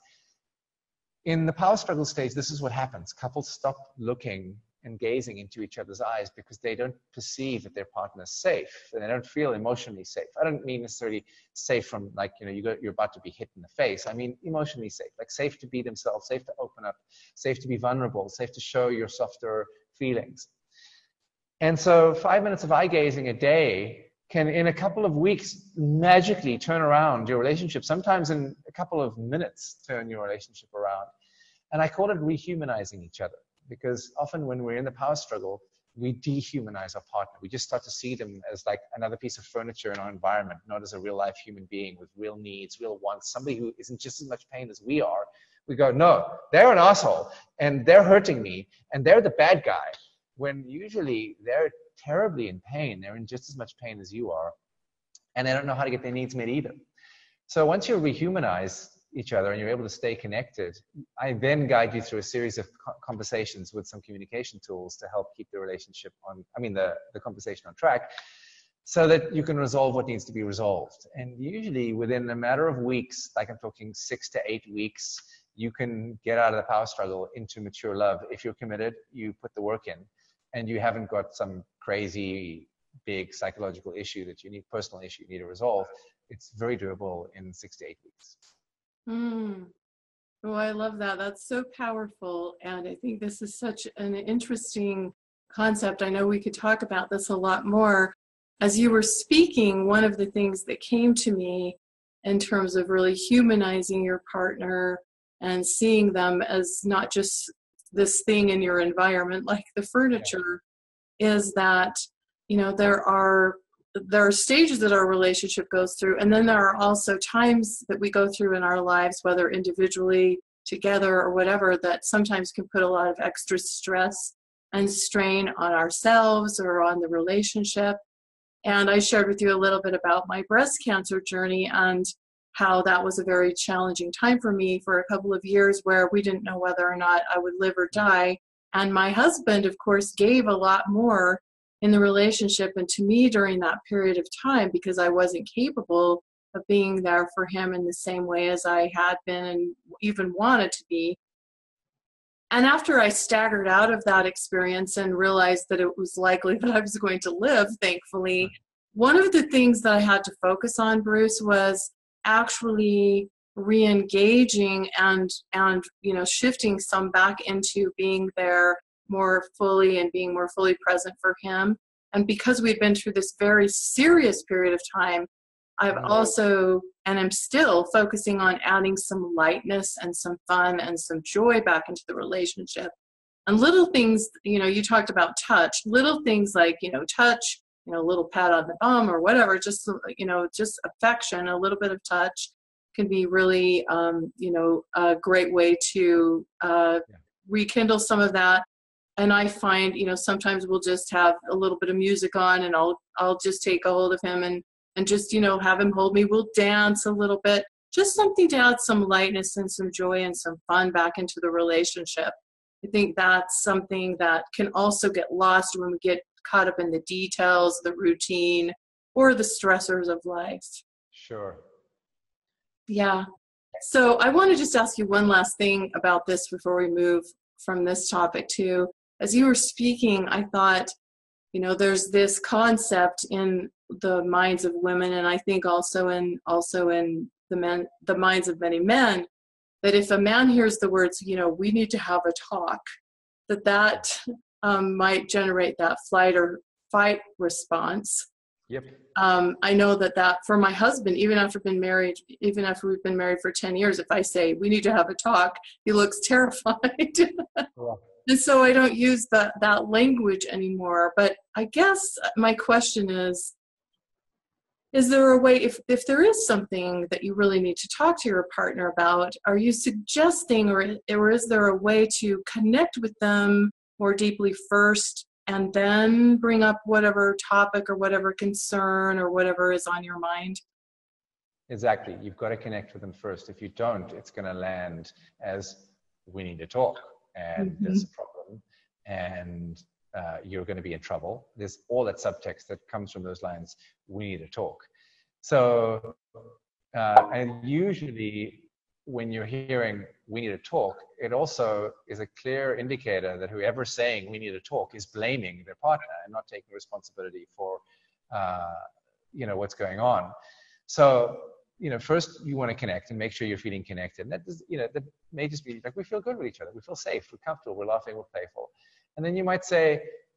In the power struggle stage, this is what happens. Couples stop looking and gazing into each other's eyes because they don't perceive that their partner is safe, and they don't feel emotionally safe. I don't mean necessarily safe from, like, you know, you go, you're about to be hit in the face. I mean emotionally safe, like safe to be themselves, safe to open up, safe to be vulnerable, safe to show your softer feelings. And so five minutes of eye gazing a day can in a couple of weeks magically turn around your relationship, sometimes in a couple of minutes turn your relationship around. And I call it rehumanizing each other, because often when we're in the power struggle, we dehumanize our partner. We just start to see them as like another piece of furniture in our environment, not as a real life human being with real needs, real wants, somebody who isn't just as much pain as we are. We go, no, they're an asshole and they're hurting me and they're the bad guy, when usually they're terribly in pain. They're in just as much pain as you are, and they don't know how to get their needs met either. So once you rehumanize each other and you're able to stay connected, I then guide you through a series of conversations with some communication tools to help keep the relationship on, I mean, the, the conversation on track, so that you can resolve what needs to be resolved. And usually within a matter of weeks, like I'm talking six to eight weeks, you can get out of the power struggle into mature love. If you're committed, you put the work in, and you haven't got some crazy big psychological issue that you need, personal issue you need to resolve, it's very doable in six to eight weeks. Mm. Oh, I love that. That's so powerful. And I think this is such an interesting concept. I know we could talk about this a lot more. As you were speaking, one of the things that came to me in terms of really humanizing your partner and seeing them as not just this thing in your environment like the furniture, is that, you know, there are there are stages that our relationship goes through, and then there are also times that we go through in our lives, whether individually, together, or whatever, that sometimes can put a lot of extra stress and strain on ourselves or on the relationship. And I shared with you a little bit about my breast cancer journey and how that was a very challenging time for me for a couple of years, where we didn't know whether or not I would live or die. And my husband, of course, gave a lot more in the relationship and to me during that period of time, because I wasn't capable of being there for him in the same way as I had been and even wanted to be. And after I staggered out of that experience and realized that it was likely that I was going to live, thankfully, one of the things that I had to focus on, Bruce, was actually re-engaging and, and, you know, shifting some back into being there more fully and being more fully present for him. And because we'd been through this very serious period of time, I've also, and I'm still focusing on adding some lightness and some fun and some joy back into the relationship. And little things, you know, you talked about touch, little things like, you know, touch, you know, a little pat on the bum or whatever, just, you know, just affection, a little bit of touch can be really, um, you know, a great way to uh, yeah. rekindle some of that. And I find, you know, sometimes we'll just have a little bit of music on and I'll, I'll just take a hold of him and, and just, you know, have him hold me. We'll dance a little bit, just something to add some lightness and some joy and some fun back into the relationship. I think that's something that can also get lost when we get caught up in the details, the routine, or the stressors of life. Sure. Yeah. So I want to just ask you one last thing about this before we move from this topic too. As you were speaking, I thought, you know, there's this concept in the minds of women, and I think also in also in the men, the minds of many men, that if a man hears the words, you know, we need to have a talk, that that um, might generate that flight or fight response. Yep. Um, I know that that for my husband, even after been married, even after we've been married for ten years, if I say we need to have a talk, he looks terrified. Yeah. And so I don't use that, that language anymore. But I guess my question is, is there a way, if, if there is something that you really need to talk to your partner about, are you suggesting, or, or is there a way to connect with them more deeply first and then bring up whatever topic or whatever concern or whatever is on your mind? Exactly. You've got to connect with them first. If you don't, it's going to land as we need to talk and mm-hmm. there's a problem and uh, you're going to be in trouble. There's all that subtext that comes from those lines. We need to talk. So, uh, and usually when you're hearing we need to talk, it also is a clear indicator that whoever's saying we need to talk is blaming their partner and not taking responsibility for, uh, you know, what's going on. So, you know, first you want to connect and make sure you're feeling connected. And that does, you know, that may just be like, we feel good with each other. We feel safe, we're comfortable, we're laughing, we're playful. And then you might say,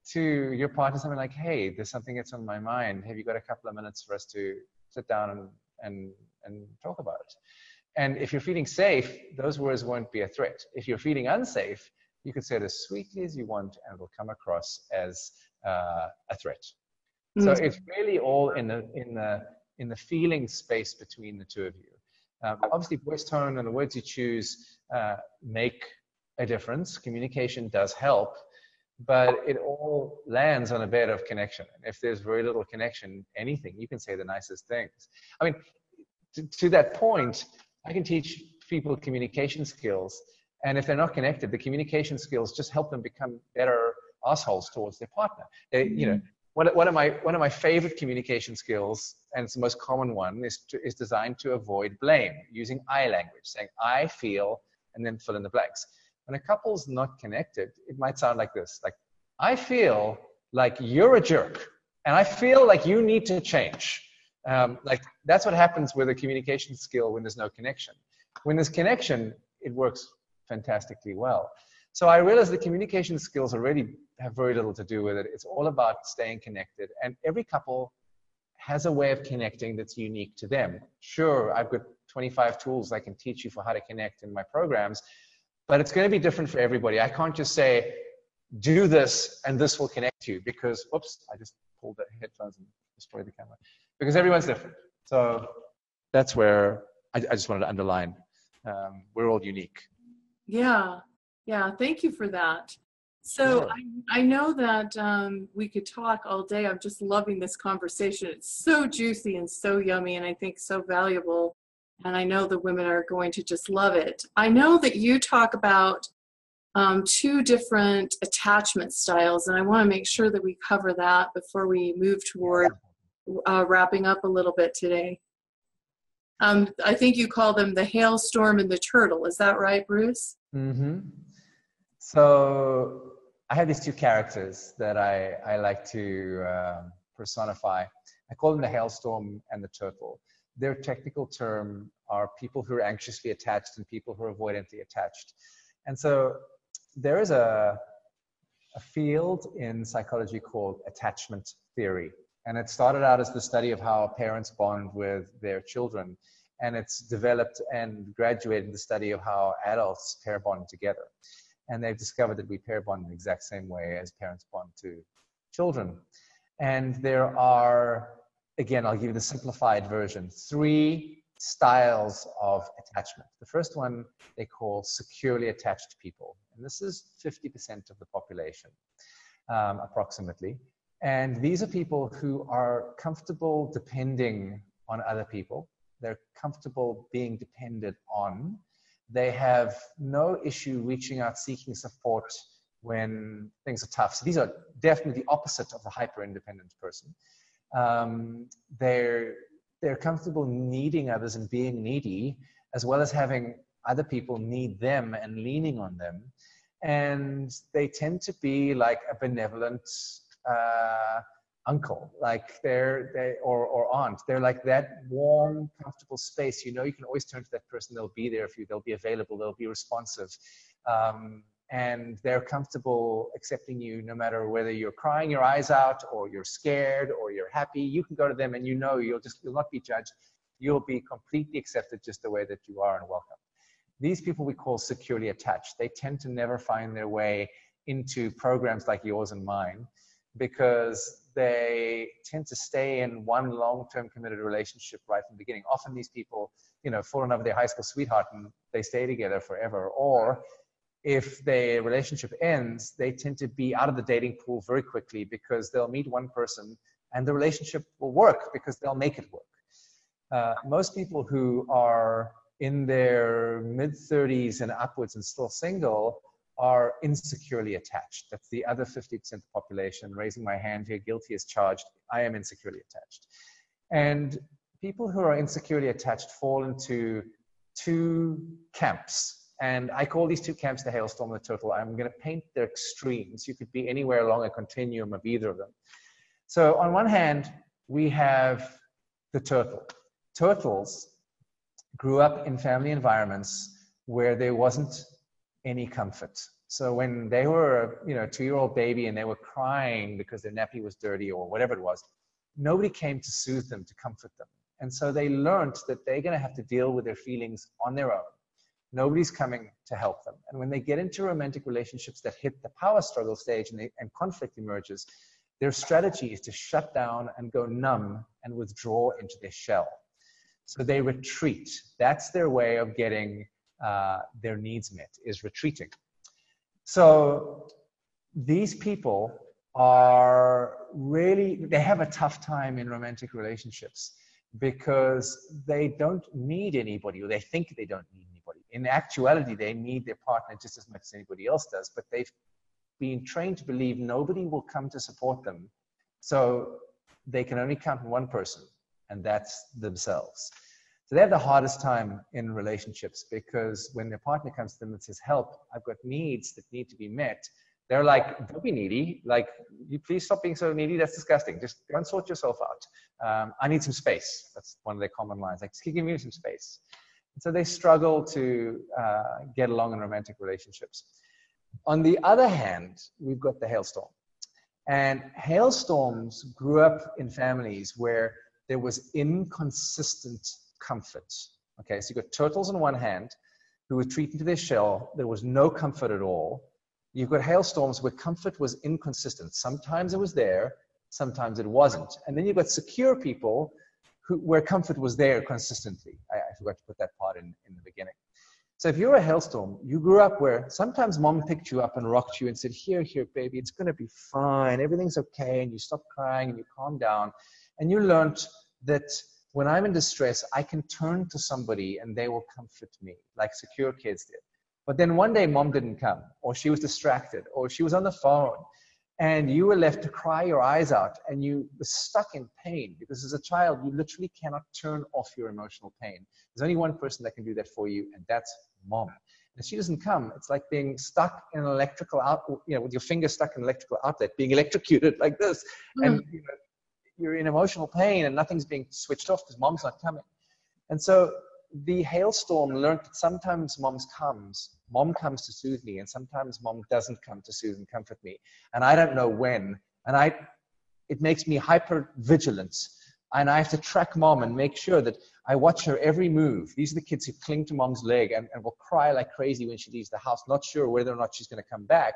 to your partner something like, hey, there's something that's on my mind. Have you got a couple of minutes for us to sit down and, and, and talk about it? And if you're feeling safe, those words won't be a threat. If you're feeling unsafe, you could say it as sweetly as you want, and it'll come across as uh, a threat. Mm-hmm. So it's really all in the, in the, in the feeling space between the two of you. Um, obviously, voice tone and the words you choose uh, make a difference. Communication does help, but it all lands on a bed of connection. And if there's very little connection, anything, you can say the nicest things. I mean, to, to that point, I can teach people communication skills, and if they're not connected, the communication skills just help them become better assholes towards their partner. They, you know, one, one of my one of my favorite communication skills, and it's the most common one, is to, is designed to avoid blame, using I language, saying I feel, and then fill in the blanks. When a couple's not connected, it might sound like this, like, I feel like you're a jerk, and I feel like you need to change. Um, like, that's what happens with a communication skill when there's no connection. When there's connection, it works fantastically well. So I realized the communication skills already have very little to do with it. It's all about staying connected, and every couple has a way of connecting that's unique to them. Sure, I've got twenty-five tools I can teach you for how to connect in my programs, but it's going to be different for everybody. I can't just say, do this and this will connect you, because, whoops, I just pulled the headphones and destroyed the camera. Because everyone's different. So that's where I, I just wanted to underline, um, we're all unique. Yeah, yeah, thank you for that. So Sure. I, I know that um, we could talk all day. I'm just loving this conversation. It's so juicy and so yummy, and I think so valuable. And I know the women are going to just love it. I know that you talk about um, two different attachment styles, and I want to make sure that we cover that before we move toward uh, wrapping up a little bit today. Um, I think you call them the hailstorm and the turtle. Is that right, Bruce? Mm-hmm. So I have these two characters that I, I like to uh, personify. I call them the hailstorm and the turtle. Their technical term are people who are anxiously attached and people who are avoidantly attached. And so there is a, a field in psychology called attachment theory. And it started out as the study of how parents bond with their children. And it's developed and graduated the study of how adults pair bond together. And they've discovered that we pair bond in the exact same way as parents bond to children. And there are, again, I'll give you the simplified version, three styles of attachment. The first one they call securely attached people. And this is fifty percent of the population, um, approximately. And these are people who are comfortable depending on other people. They're comfortable being depended on. They have no issue reaching out, seeking support when things are tough. So these are definitely the opposite of the hyper-independent person. Um, they're, they're comfortable needing others and being needy, as well as having other people need them and leaning on them. And they tend to be like a benevolent uh, uncle, like they're, they, or, or aunt. They're like that warm, comfortable space. You know, you can always turn to that person. They'll be there for you. They'll be available. They'll be responsive. Um, and they're comfortable accepting you no matter whether you're crying your eyes out or you're scared or you're happy. You can go to them and you know you'll just, you'll not be judged. You'll be completely accepted just the way that you are and welcome. These people we call securely attached. They tend to never find their way into programs like yours and mine, because they tend to stay in one long-term committed relationship right from the beginning. Often these people, you know, fall in love with their high school sweetheart and they stay together forever. Or if their relationship ends, they tend to be out of the dating pool very quickly, because they'll meet one person and the relationship will work because they'll make it work. Uh, most people who are in their mid thirties and upwards and still single are insecurely attached. That's the other fifty percent of the population. Raising my hand here, guilty as charged. I am insecurely attached. And people who are insecurely attached fall into two camps. And I call these two camps the hailstorm and the turtle. I'm going to paint their extremes. You could be anywhere along a continuum of either of them. So on one hand, we have the turtle. Turtles grew up in family environments where there wasn't any comfort. So when they were a you know, two-year-old baby and they were crying because their nappy was dirty or whatever it was, nobody came to soothe them, to comfort them. And so they learned that they're going to have to deal with their feelings on their own. Nobody's coming to help them. And when they get into romantic relationships that hit the power struggle stage and, they, and conflict emerges, their strategy is to shut down and go numb and withdraw into their shell. So they retreat. That's their way of getting uh, their needs met, is retreating. So these people are really, they have a tough time in romantic relationships because they don't need anybody, or they think they don't need anybody. In actuality, they need their partner just as much as anybody else does, but they've been trained to believe nobody will come to support them. So they can only count on one person, and that's themselves. So they have the hardest time in relationships because when their partner comes to them and says, help, I've got needs that need to be met, they're like, don't be needy. Like, you please stop being so needy. That's disgusting. Just go and sort yourself out. Um, I need some space. That's one of their common lines. Like, just give me some space. And so they struggle to uh, get along in romantic relationships. On the other hand, we've got the hailstorm. And hailstorms grew up in families where there was inconsistent comfort. Okay, so you've got turtles on one hand who were treated to their shell. There was no comfort at all. You've got hailstorms where comfort was inconsistent. Sometimes it was there, sometimes it wasn't. And then you've got secure people who, where comfort was there consistently. I, I forgot to put that part in, in the beginning. So if you're a hailstorm, you grew up where sometimes mom picked you up and rocked you and said, here, here, baby, it's going to be fine. Everything's okay. And you stop crying and you calm down. And you learned that when I'm in distress, I can turn to somebody and they will comfort me, like secure kids did. But then one day mom didn't come, or she was distracted, or she was on the phone, and you were left to cry your eyes out, and you were stuck in pain because as a child, you literally cannot turn off your emotional pain. There's only one person that can do that for you, and that's mom. And if she doesn't come, it's like being stuck in an electrical out, you know, with your finger stuck in an electrical outlet, being electrocuted like this, mm. and you know, you're in emotional pain, and nothing's being switched off because mom's not coming. And so the hailstorm learned that sometimes mom's comes, mom comes to soothe me, and sometimes mom doesn't come to soothe and comfort me. And I don't know when. And I, it makes me hyper vigilant. And I have to track mom and make sure that I watch her every move. These are the kids who cling to mom's leg and, and will cry like crazy when she leaves the house, not sure whether or not she's going to come back.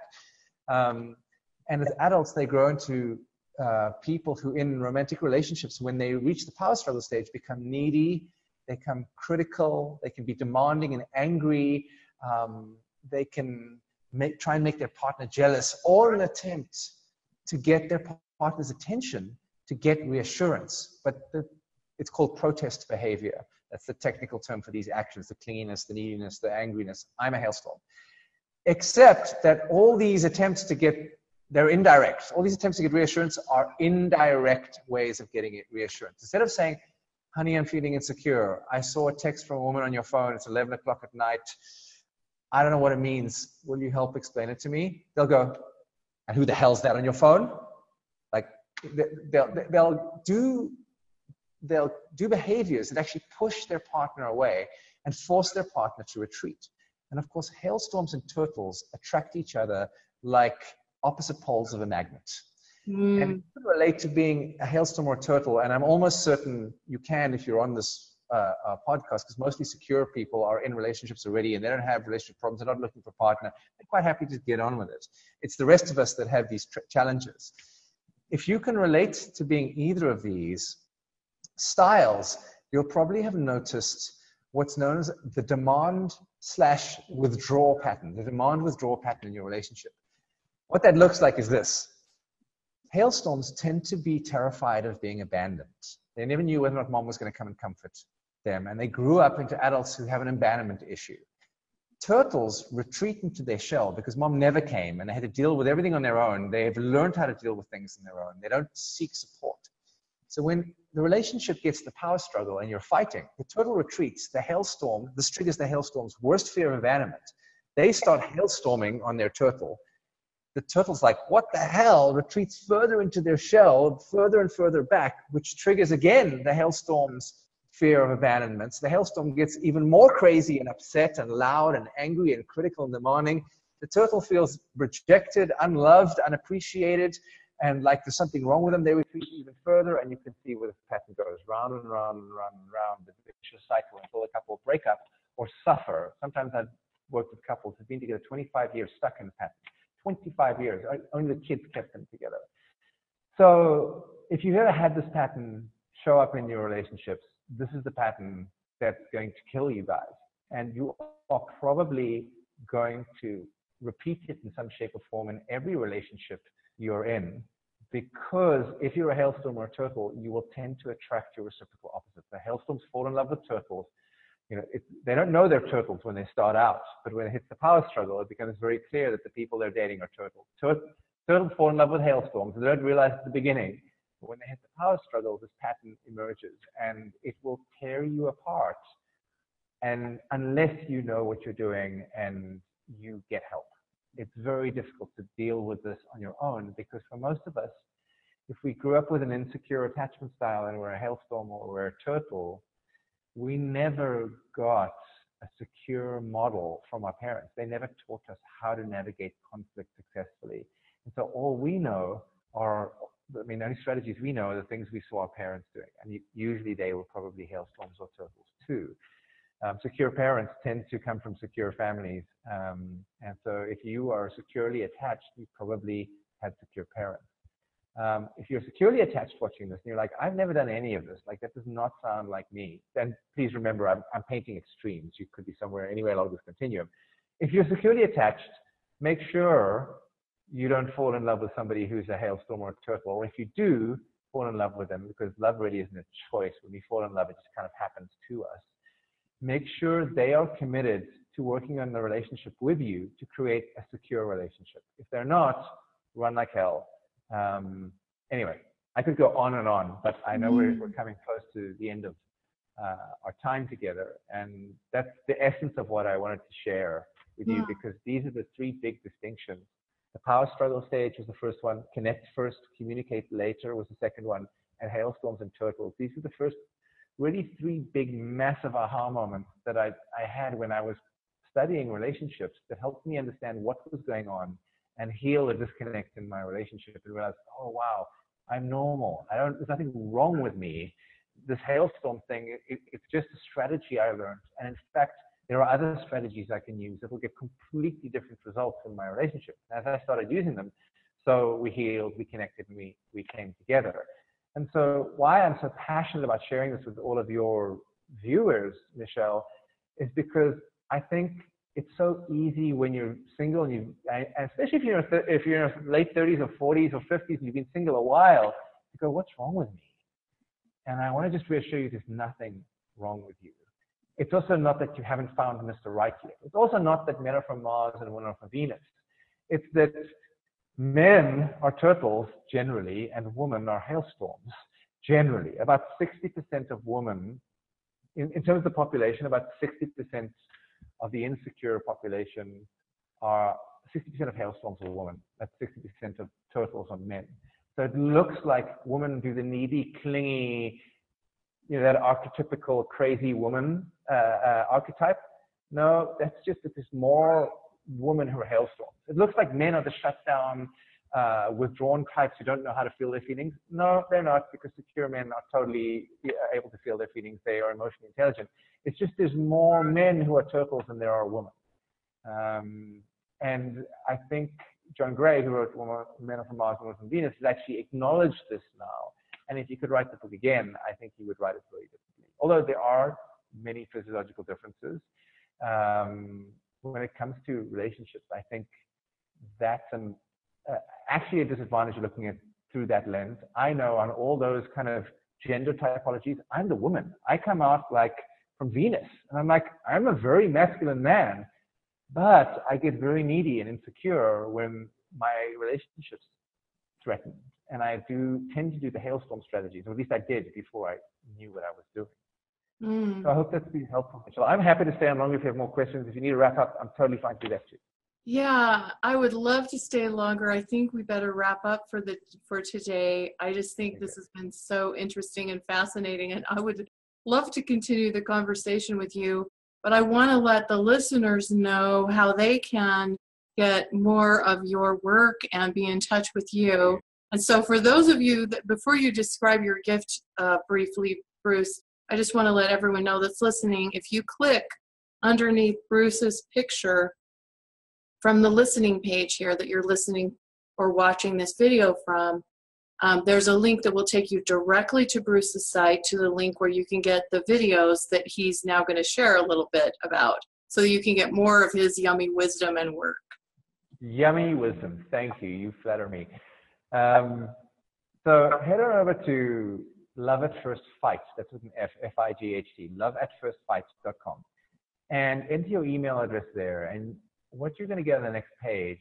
Um, and as adults, they grow into uh, people who in romantic relationships, when they reach the power struggle stage, become needy. They become critical, they can be demanding and angry, um, they can make, try and make their partner jealous, all in an attempt to get their partner's attention, to get reassurance. But the, it's called protest behavior. That's the technical term for these actions, the clinginess, the neediness, the angriness. I'm a hailstorm. Except that all these attempts to get, they're indirect. All these attempts to get reassurance are indirect ways of getting it reassurance. Instead of saying, honey, I'm feeling insecure. I saw a text from a woman on your phone. It's eleven o'clock at night. I don't know what it means. Will you help explain it to me? They'll go, and who the hell's that on your phone? Like, they'll, they'll, do, they'll do behaviors that actually push their partner away and force their partner to retreat. And of course, hailstorms and turtles attract each other like opposite poles of a magnet. Mm. And you can relate to being a hailstorm or a turtle, and I'm almost certain you can if you're on this uh, uh, podcast, because mostly secure people are in relationships already and they don't have relationship problems, they're not looking for a partner, they're quite happy to get on with it. It's the rest of us that have these challenges. If you can relate to being either of these styles, you'll probably have noticed what's known as the demand slash withdrawal pattern, the demand withdrawal pattern in your relationship. What that looks like is this. Hailstorms tend to be terrified of being abandoned. They never knew whether or not mom was going to come and comfort them, and they grew up into adults who have an abandonment issue. Turtles retreat into their shell because mom never came, and they had to deal with everything on their own. They have learned how to deal with things on their own. They don't seek support. So when the relationship gets the power struggle and you're fighting, the turtle retreats. The hailstorm, this triggers the hailstorm's worst fear of abandonment. They start hailstorming on their turtle. The turtle's like, what the hell? Retreats further into their shell, further and further back, which triggers again the hailstorm's fear of abandonment. So the hailstorm gets even more crazy and upset and loud and angry and critical and demanding. the turtle feels rejected, unloved, unappreciated, and like there's something wrong with them, they retreat even further, and you can see where the pattern goes round and round and round and round, the vicious cycle until the couple break up or suffer. Sometimes I've worked with couples who've been together twenty-five years, stuck in the pattern. twenty-five years, only the kids kept them together. So if you've ever had this pattern show up in your relationships, this is the pattern that's going to kill you guys. And you are probably going to repeat it in some shape or form in every relationship you're in, because if you're a hailstorm or a turtle, you will tend to attract your reciprocal opposites. The hailstorms fall in love with turtles. You know, it, they don't know they're turtles when they start out, but when it hits the power struggle, it becomes very clear that the people they're dating are turtles. Tur turtles fall in love with hailstorms. They don't realize at the beginning, but when they hit the power struggle, this pattern emerges, and it will tear you apart. And unless you know what you're doing and you get help, it's very difficult to deal with this on your own, because for most of us, if we grew up with an insecure attachment style and we're a hailstorm or we're a turtle, we never got a secure model from our parents. They never taught us how to navigate conflict successfully. And so all we know are, I mean, the only strategies we know are the things we saw our parents doing. And usually they were probably hailstorms or turtles too. Um, secure parents tend to come from secure families. Um, and so if you are securely attached, you probably had secure parents. Um, if you're securely attached watching this and you're like, I've never done any of this, like that does not sound like me, then please remember, I'm, I'm painting extremes. You could be somewhere anywhere along this continuum. If you're securely attached, make sure you don't fall in love with somebody who's a hailstorm or a turtle. Or if you do, fall in love with them, because love really isn't a choice. When we fall in love, it just kind of happens to us. Make sure they are committed to working on the relationship with you to create a secure relationship. If they're not, run like hell. Um, anyway, I could go on and on, but I know we're, we're coming close to the end of uh, our time together. And that's the essence of what I wanted to share with you, because these are the three big distinctions. The power struggle stage was the first one. Connect first, communicate later was the second one. And hailstorms and turtles. These are the first really three big, massive aha moments that I, I had when I was studying relationships that helped me understand what was going on and heal a disconnect in my relationship and realize, oh, wow, I'm normal. I don't, there's nothing wrong with me. This hailstorm thing, it, it's just a strategy I learned. And in fact, there are other strategies I can use that will get completely different results in my relationship. As I started using them, so we healed, we connected, and we, we came together. And so why I'm so passionate about sharing this with all of your viewers, Michelle, is because I think it's so easy when you're single, and you, and especially if you're if you're in your late thirties or forties or fifties and you've been single a while, to go, what's wrong with me? And I want to just reassure you, there's nothing wrong with you. It's also not that you haven't found Mister Right yet. It's also not that men are from Mars and women are from Venus. It's that men are turtles generally, and women are hailstorms generally. About sixty percent of women, in, in terms of the population, about sixty percent of the insecure population are, sixty percent of hailstorms are women. That's sixty percent of turtles are men. So it looks like women do the needy, clingy, you know, that archetypical crazy woman uh, uh, archetype. No, that's just that there's more women who are hailstorms. It looks like men are the shut down, uh, withdrawn types who don't know how to feel their feelings. No, they're not, because secure men are totally able to feel their feelings. They are emotionally intelligent. It's just there's more men who are turtles than there are women. Um, and I think John Gray, who wrote Men Are From Mars, Women Are From Venus, has actually acknowledged this now. And if he could write the book again, I think he would write it very differently. Although there are many physiological differences, um, when it comes to relationships, I think that's an, uh, actually a disadvantage looking at through that lens. I know on all those kind of gender typologies, I'm the woman. I come out like from Venus, and I'm like, I'm a very masculine man, but I get very needy and insecure when my relationship's threatened. And I do tend to do the hailstorm strategies, or at least I did before I knew what I was doing. Mm. So I hope that's been helpful. So I'm happy to stay on longer if you have more questions. If you need to wrap up, I'm totally fine to do that too. Yeah, I would love to stay longer. I think we better wrap up for the for today. I just think this has been so interesting and fascinating, and I would love to continue the conversation with you. But I want to let the listeners know how they can get more of your work and be in touch with you. And so for those of you that, before you describe your gift uh, briefly, Bruce, I just want to let everyone know that's listening, if you click underneath Bruce's picture from the listening page here that you're listening or watching this video from, um, there's a link that will take you directly to Bruce's site, to the link where you can get the videos that he's now going to share a little bit about, so you can get more of his yummy wisdom and work. Yummy wisdom. Thank you. You flatter me. Um, so head on over to Love at First Fight. That's with an F, F I G H T, love at first fight dot com. And enter your email address there. And what you're going to get on the next page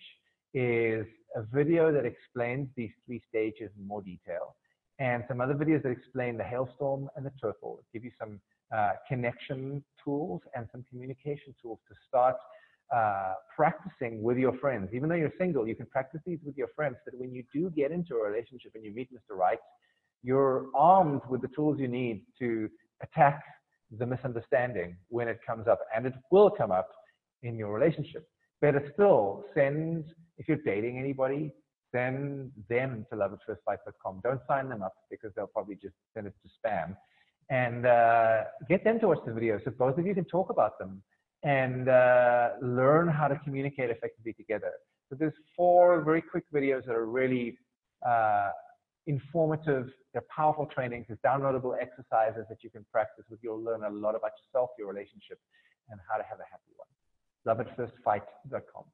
is a video that explains these three stages in more detail, and some other videos that explain the hailstorm and the turtle, give you some uh, connection tools and some communication tools to start uh, practicing with your friends. Even though you're single, you can practice these with your friends, so that when you do get into a relationship and you meet Mister Right, you're armed with the tools you need to attack the misunderstanding when it comes up, and it will come up in your relationship. Better still, send, if you're dating anybody, send them to love at first fight dot com. Don't sign them up, because they'll probably just send it to spam. And uh, get them to watch the videos so both of you can talk about them and uh, learn how to communicate effectively together. So there's four very quick videos that are really uh, informative. They're powerful trainings. There's downloadable exercises that you can practice with. You'll learn a lot about yourself, your relationship, and how to have a happy one. love at first fight dot com.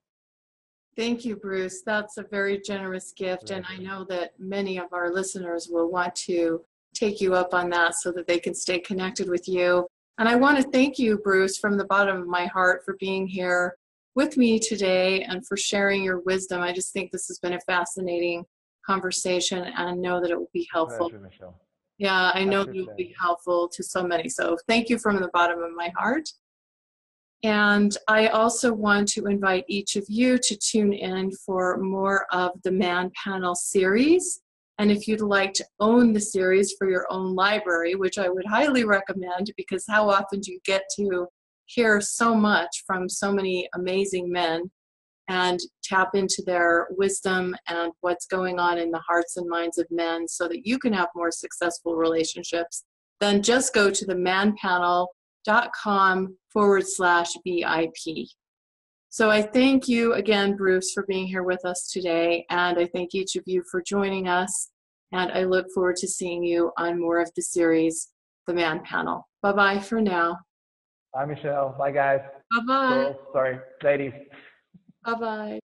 Thank you, Bruce. That's a very generous gift, and I know that many of our listeners will want to take you up on that so that they can stay connected with you. And I want to thank you, Bruce, from the bottom of my heart, for being here with me today and for sharing your wisdom. I just think this has been a fascinating conversation, and I know that it will be helpful. Pleasure, Michelle. Yeah, I know That's that it will be helpful to so many. So thank you from the bottom of my heart. And I also want to invite each of you to tune in for more of the Man Panel series. And if you'd like to own the series for your own library, which I would highly recommend, because how often do you get to hear so much from so many amazing men and tap into their wisdom and what's going on in the hearts and minds of men so that you can have more successful relationships, then just go to the manpanel.com forward slash VIP. So I thank you again, Bruce, for being here with us today, and I thank each of you for joining us, and I look forward to seeing you on more of the series, The Man Panel. Bye-bye for now. Bye, Michelle. Bye, guys. Bye-bye. Girls, sorry, ladies. Bye-bye.